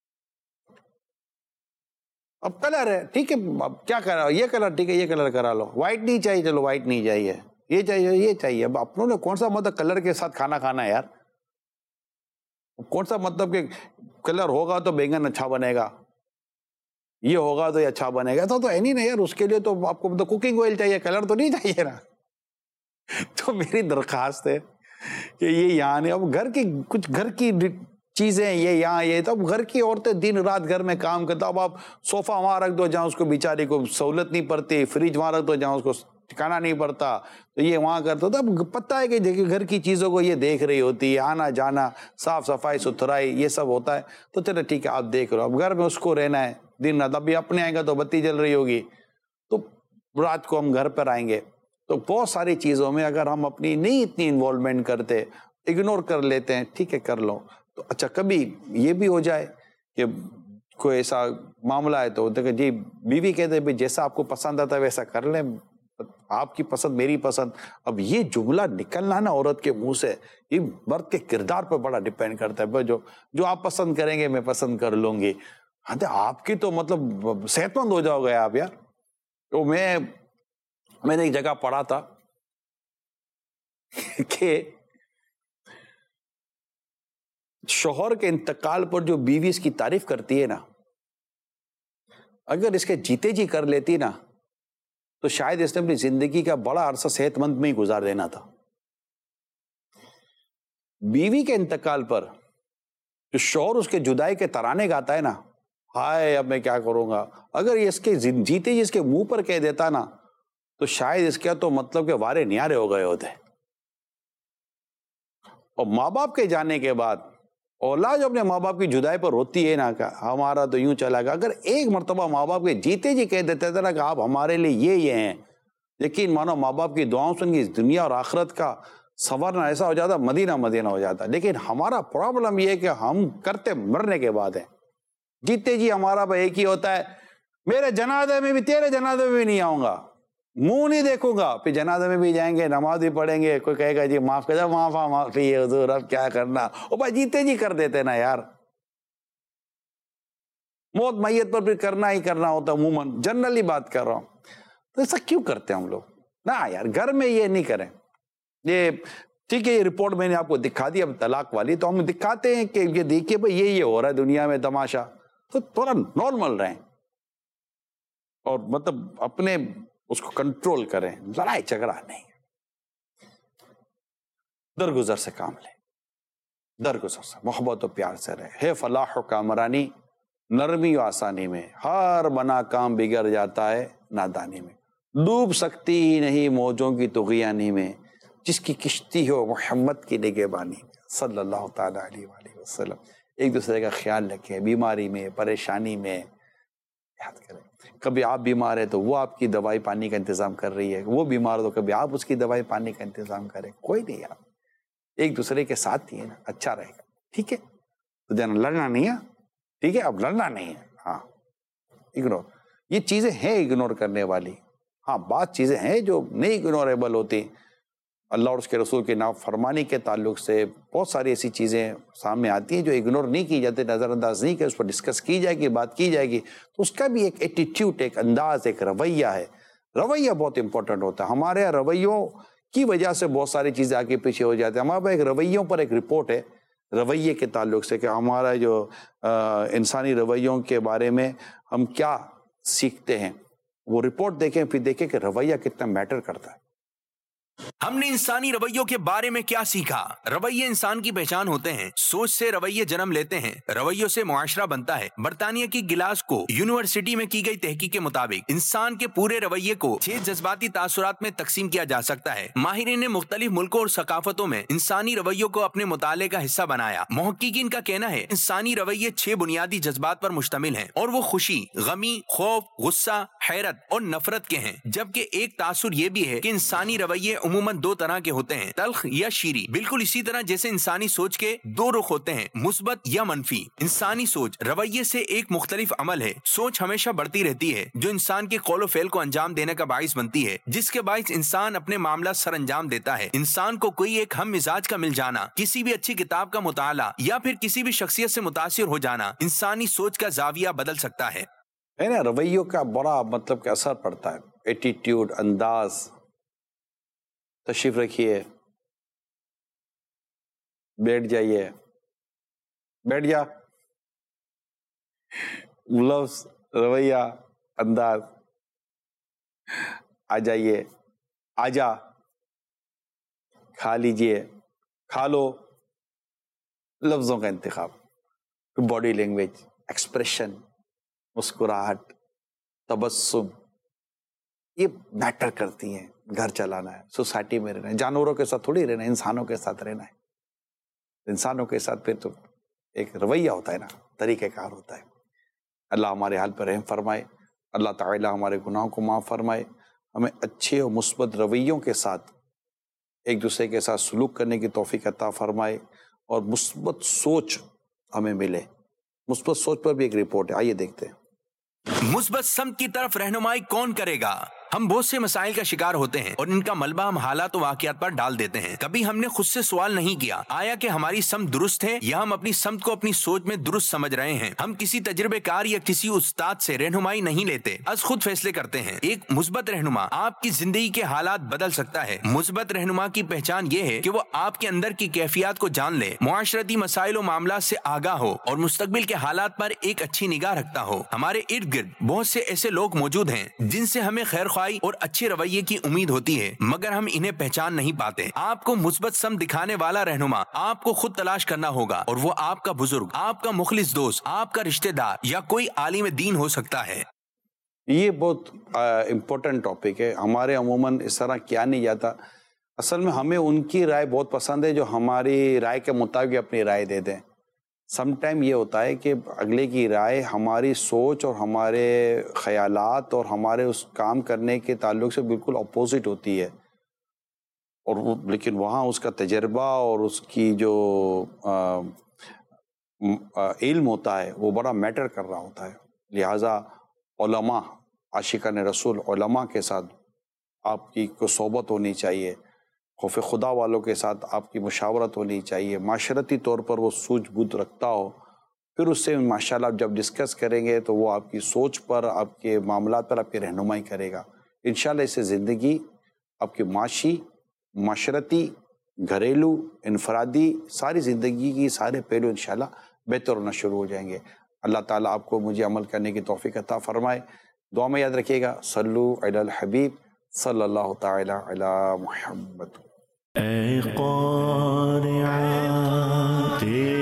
اب کلر ہے ٹھیک ہے، اب کیا کرا، یہ کلر ٹھیک ہے، یہ کلر کرا لو. وائٹ نہیں چاہیے، چلو وائٹ نہیں چاہیے، یہ چاہیے، یہ چاہیے. اب اپنوں نے کون سا مطلب کلر کے ساتھ کھانا کھانا ہے یار؟ کون سا مطلب کہ کلر ہوگا تو بیگن اچھا بنے گا، یہ ہوگا تو یہ اچھا بنے گا، تو اینی نہیں یار، اس کے لیے تو آپ کو کوکنگ آئل چاہیے، کلر تو نہیں چاہیے نا. تو میری درخواست ہے کہ یہ یہاں نہیں، اب گھر کی کچھ گھر کی چیزیں یہ یہاں، یہ تو اب گھر کی عورتیں دن رات گھر میں کام کرتا. اب آپ صوفہ وہاں رکھ دو جہاں اس کو بیچاری کو سہولت نہیں پڑتی، فریج وہاں رکھ دو جہاں اس کو ٹھکانا نہیں پڑتا، تو یہ وہاں کرتا. تو اب پتہ ہے کہ دیکھیے گھر کی چیزوں کو یہ دیکھ رہی ہوتی ہے، آنا جانا، صاف صفائی ستھرائی یہ سب ہوتا ہے. تو چلو ٹھیک ہے آپ دیکھ رہو، اب گھر میں اس کو رہنا ہے دن رات. ابھی اپنے آئیں گا تو بتی جل رہی ہوگی، تو رات کو ہم گھر پر آئیں گے. تو بہت ساری چیزوں میں اگر ہم اپنی نہیں اتنی انوالومنٹ کرتے، اگنور کر لیتے ہیں، ٹھیک ہے کر لو. تو اچھا کبھی یہ بھی ہو جائے کہ کوئی ایسا معاملہ ہے تو دیکھیں جی بیوی کہتے ہیں جیسا آپ کو پسند آتا ہے ویسا کر لیں، آپ کی پسند میری پسند. اب یہ جملہ نکلنا نا عورت کے منہ سے، یہ مرد کے کردار پر بڑا ڈیپینڈ کرتا ہے. جو آپ پسند کریں گے میں پسند کر لوں گی. ہاں آپ کی تو مطلب صحت مند ہو جاؤ گے آپ یار. تو میں نے ایک جگہ پڑھا تھا کہ شوہر کے انتقال پر جو بیوی اس کی تعریف کرتی ہے نا، اگر اس کے جیتے جی کر لیتی نا تو شاید اس نے اپنی زندگی کا بڑا عرصہ صحت مند میں ہی گزار دینا تھا. بیوی کے انتقال پر جو شوہر اس کے جدائی کے ترانے گاتا ہے نا، ہائے اب میں کیا کروں گا، اگر یہ اس کے جیتے جی اس کے منہ پر کہہ دیتا نا تو شاید اس کا تو مطلب کہ وارے نیارے ہو گئے ہوتے. اور ماں باپ کے جانے کے بعد اولاد جو اپنے ماں باپ کی جدائی پر روتی ہے نا کہ ہمارا تو یوں چلا گا، اگر ایک مرتبہ ماں باپ کے جیتے جی کہہ دیتے تھے نا کہ آپ ہمارے لیے یہ ہیں، یقین مانو ماں باپ کی دعاؤں سے ان کی دنیا اور آخرت کا سنورنا ایسا ہو جاتا، مدینہ مدینہ ہو جاتا. لیکن ہمارا پرابلم یہ ہے کہ ہم کرتے مرنے کے بعد ہیں. جیتے جی ہمارا بھائی ایک ہی ہوتا ہے، میرے جنازے میں بھی تیرے جنازے میں بھی نہیں آؤں گا، منہ نہیں دیکھوں گا. پھر جنازے میں بھی جائیں گے، نماز بھی پڑھیں گے، کوئی کہے گا جی معاف کر دو، معافی ہے حضور اب کیا کرنا. او بھائی جیتے جی کر دیتے نا یار، موت میت پر پھر کرنا ہی کرنا ہوتا. عموماً جنرلی بات کر رہا ہوں. تو ایسا کیوں کرتے ہیں ہم لوگ؟ نہ یار گھر میں یہ نہیں کریں. یہ ٹھیک ہے یہ رپورٹ میں نے آپ کو دکھا دی اب طلاق والی، تو ہم دکھاتے ہیں کہ یہ دیکھیے بھائی یہ ہو رہا ہے دنیا میں تماشا. تو تھوڑا نارمل رہیں اور مطلب اپنے اس کو کنٹرول کریں، لڑائی جھگڑا نہیں، درگزر سے کام لیں، درگزر سے محبت و پیار سے رہے. ہے فلاح و کامرانی نرمی و آسانی میں، ہر بنا کام بگڑ جاتا ہے نادانی میں. ڈوب سکتی ہی نہیں موجوں کی طغیانی میں، جس کی کشتی ہو محمد کی نگہبانی صلی اللہ تعالیٰ علیہ وآلہ وسلم۔ ایک دوسرے کا خیال رکھیں، بیماری میں، پریشانی میں، یاد کریں۔ کبھی آپ بیمار ہے تو وہ آپ کی دوائی پانی کا انتظام کر رہی ہے، وہ بیمار ہو تو کبھی آپ اس کی دوائی پانی کا انتظام کریں۔ کوئی نہیں، آپ ایک دوسرے کے ساتھ ہی ہے نا، اچھا رہے گا، ٹھیک ہے؟ تو دینا لڑنا نہیں ہے، ٹھیک ہے؟ اب لڑنا نہیں ہے، ہاں اگنور، یہ چیزیں ہیں اگنور کرنے والی۔ ہاں بعض چیزیں ہیں جو نہیں اگنوریبل ہوتی، اللہ اور اس کے رسول کے نافرمانی کے تعلق سے بہت ساری ایسی چیزیں سامنے آتی ہیں جو اگنور نہیں کی جاتی، نظر انداز نہیں کہ اس پر ڈسکس کی جائے گی، بات کی جائے گی، تو اس کا بھی ایک ایٹیٹیوڈ، ایک انداز، ایک رویہ ہے۔ رویہ بہت امپورٹنٹ ہوتا ہے، ہمارے رویوں کی وجہ سے بہت ساری چیزیں آگے پیچھے ہو جاتی ہیں۔ ہمارے پاس ایک رویوں پر ایک رپورٹ ہے رویے کے تعلق سے کہ ہمارا جو انسانی رویوں کے بارے میں ہم کیا سیکھتے ہیں، وہ رپورٹ دیکھیں، پھر دیکھیں کہ رویہ کتنا میٹر کرتا ہے۔ ہم نے انسانی رویوں کے بارے میں کیا سیکھا؟ رویے انسان کی پہچان ہوتے ہیں، سوچ سے رویے جنم لیتے ہیں، رویوں سے معاشرہ بنتا ہے۔ برطانیہ کی گلاسگو یونیورسٹی میں کی گئی تحقیق کے مطابق انسان کے پورے رویے کو 6 جذباتی تاثرات میں تقسیم کیا جا سکتا ہے۔ ماہرین نے مختلف ملکوں اور ثقافتوں میں انسانی رویوں کو اپنے مطالعے کا حصہ بنایا۔ محققین کا کہنا ہے انسانی رویے 6 بنیادی جذبات پر مشتمل ہیں، اور وہ خوشی، غمی، خوف، غصہ، حیرت اور نفرت کے ہیں۔ جبکہ ایک تاثر یہ بھی ہے کہ انسانی رویے عموماً 2 طرح کے ہوتے ہیں، تلخ یا شیریں، بالکل اسی طرح جیسے انسانی سوچ کے 2 رخ ہوتے ہیں، مثبت یا منفی۔ انسانی سوچ رویے سے ایک مختلف عمل ہے۔ سوچ ہمیشہ بڑھتی رہتی ہے جو انسان کے قول و فعل کو انجام دینے کا باعث بنتی ہے، جس کے باعث انسان اپنے معاملات سر انجام دیتا ہے۔ انسان کو کوئی ایک ہم مزاج کا مل جانا، کسی بھی اچھی کتاب کا مطالعہ یا پھر کسی بھی شخصیت سے متاثر ہو جانا انسانی سوچ کا زاویہ بدل سکتا ہے۔ نا رویوں کا بڑا مطلب کہ اثر پڑتا ہے، ایٹیٹیوڈ، انداز۔ تشریف رکھیے، بیٹھ جائیے، بیٹھ جا، لفظ، رویہ، انداز، آ جائیے، آ جا، کھا لیجئے، کھا لو، لفظوں کا انتخاب، باڈی لینگویج، ایکسپریشن، مسکراہٹ، تبسم، یہ میٹر کرتی ہیں۔ گھر چلانا ہے، سوسائٹی میں رہنا ہے، جانوروں کے ساتھ تھوڑی رہنا ہے، انسانوں کے ساتھ رہنا ہے۔ انسانوں کے ساتھ پھر تو ایک رویہ ہوتا ہے نا، طریقہ کار ہوتا ہے۔ اللہ ہمارے حال پر رحم فرمائے، اللہ تعالیٰ ہمارے گناہوں کو معاف فرمائے، ہمیں اچھے اور مثبت رویوں کے ساتھ ایک دوسرے کے ساتھ سلوک کرنے کی توفیق عطا فرمائے، اور مثبت سوچ ہمیں ملے۔ مثبت سوچ پر بھی ایک رپورٹ ہے، آئیے دیکھتے ہیں۔ مثبت سمت کی طرف رہنمائی کون کرے گا؟ ہم بہت سے مسائل کا شکار ہوتے ہیں اور ان کا ملبہ ہم حالات و واقعات پر ڈال دیتے ہیں۔ کبھی ہم نے خود سے سوال نہیں کیا آیا کہ ہماری سمت درست ہے یا ہم اپنی سمت کو اپنی سوچ میں درست سمجھ رہے ہیں۔ ہم کسی تجربے کار یا کسی استاد سے رہنمائی نہیں لیتے، از خود فیصلے کرتے ہیں۔ ایک مثبت رہنما آپ کی زندگی کے حالات بدل سکتا ہے۔ مثبت رہنما کی پہچان یہ ہے کہ وہ آپ کے اندر کی کیفیات کو جان لے، معاشرتی مسائل و معاملات سے آگاہ ہو اور مستقبل کے حالات پر ایک اچھی نگاہ رکھتا ہو۔ ہمارے ارد گرد بہت سے ایسے لوگ موجود ہیں جن سے ہمیں خیر خواہی اور اچھے رویے کی امید ہوتی ہے، مگر ہم انہیں پہچان نہیں پاتے۔ آپ کو مثبت سمت دکھانے والا رہنما آپ کو خود تلاش کرنا ہوگا، اور وہ آپ کا بزرگ، آپ کا مخلص دوست، آپ کا رشتہ دار یا کوئی عالم دین ہو سکتا ہے۔ یہ بہت امپورٹنٹ ٹاپک ہے، ہمارے عموماً اس طرح کیا نہیں جاتا۔ اصل میں ہمیں ان کی رائے بہت پسند ہے جو ہماری رائے کے مطابق اپنی رائے دے دیں۔ سم ٹائم یہ ہوتا ہے کہ اگلے کی رائے ہماری سوچ اور ہمارے خیالات اور ہمارے اس کام کرنے کے تعلق سے بالکل اپوزٹ ہوتی ہے، اور لیکن وہاں اس کا تجربہ اور اس کی جو علم ہوتا ہے وہ بڑا میٹر کر رہا ہوتا ہے۔ لہٰذا علماء، عاشقان رسول علماء کے ساتھ آپ کی کو صحبت ہونی چاہیے، خوف خدا والوں کے ساتھ آپ کی مشاورت ہونی چاہیے، معاشرتی طور پر وہ سوجھ بوجھ رکھتا ہو، پھر اس سے ماشاءاللہ جب ڈسکس کریں گے تو وہ آپ کی سوچ پر، آپ کے معاملات پر آپ کی رہنمائی کرے گا۔ انشاءاللہ اس سے زندگی آپ کی معاشی، معاشرتی، گھریلو، انفرادی، ساری زندگی کی سارے پہلو انشاءاللہ بہتر ہونا شروع ہو جائیں گے۔ اللہ تعالیٰ آپ کو مجھے عمل کرنے کی توفیق عطا فرمائے۔ دعا میں یاد رکھیے گا، صلو علی الحبیب صلی اللہ تعالی علی محمد۔ اے قارعہ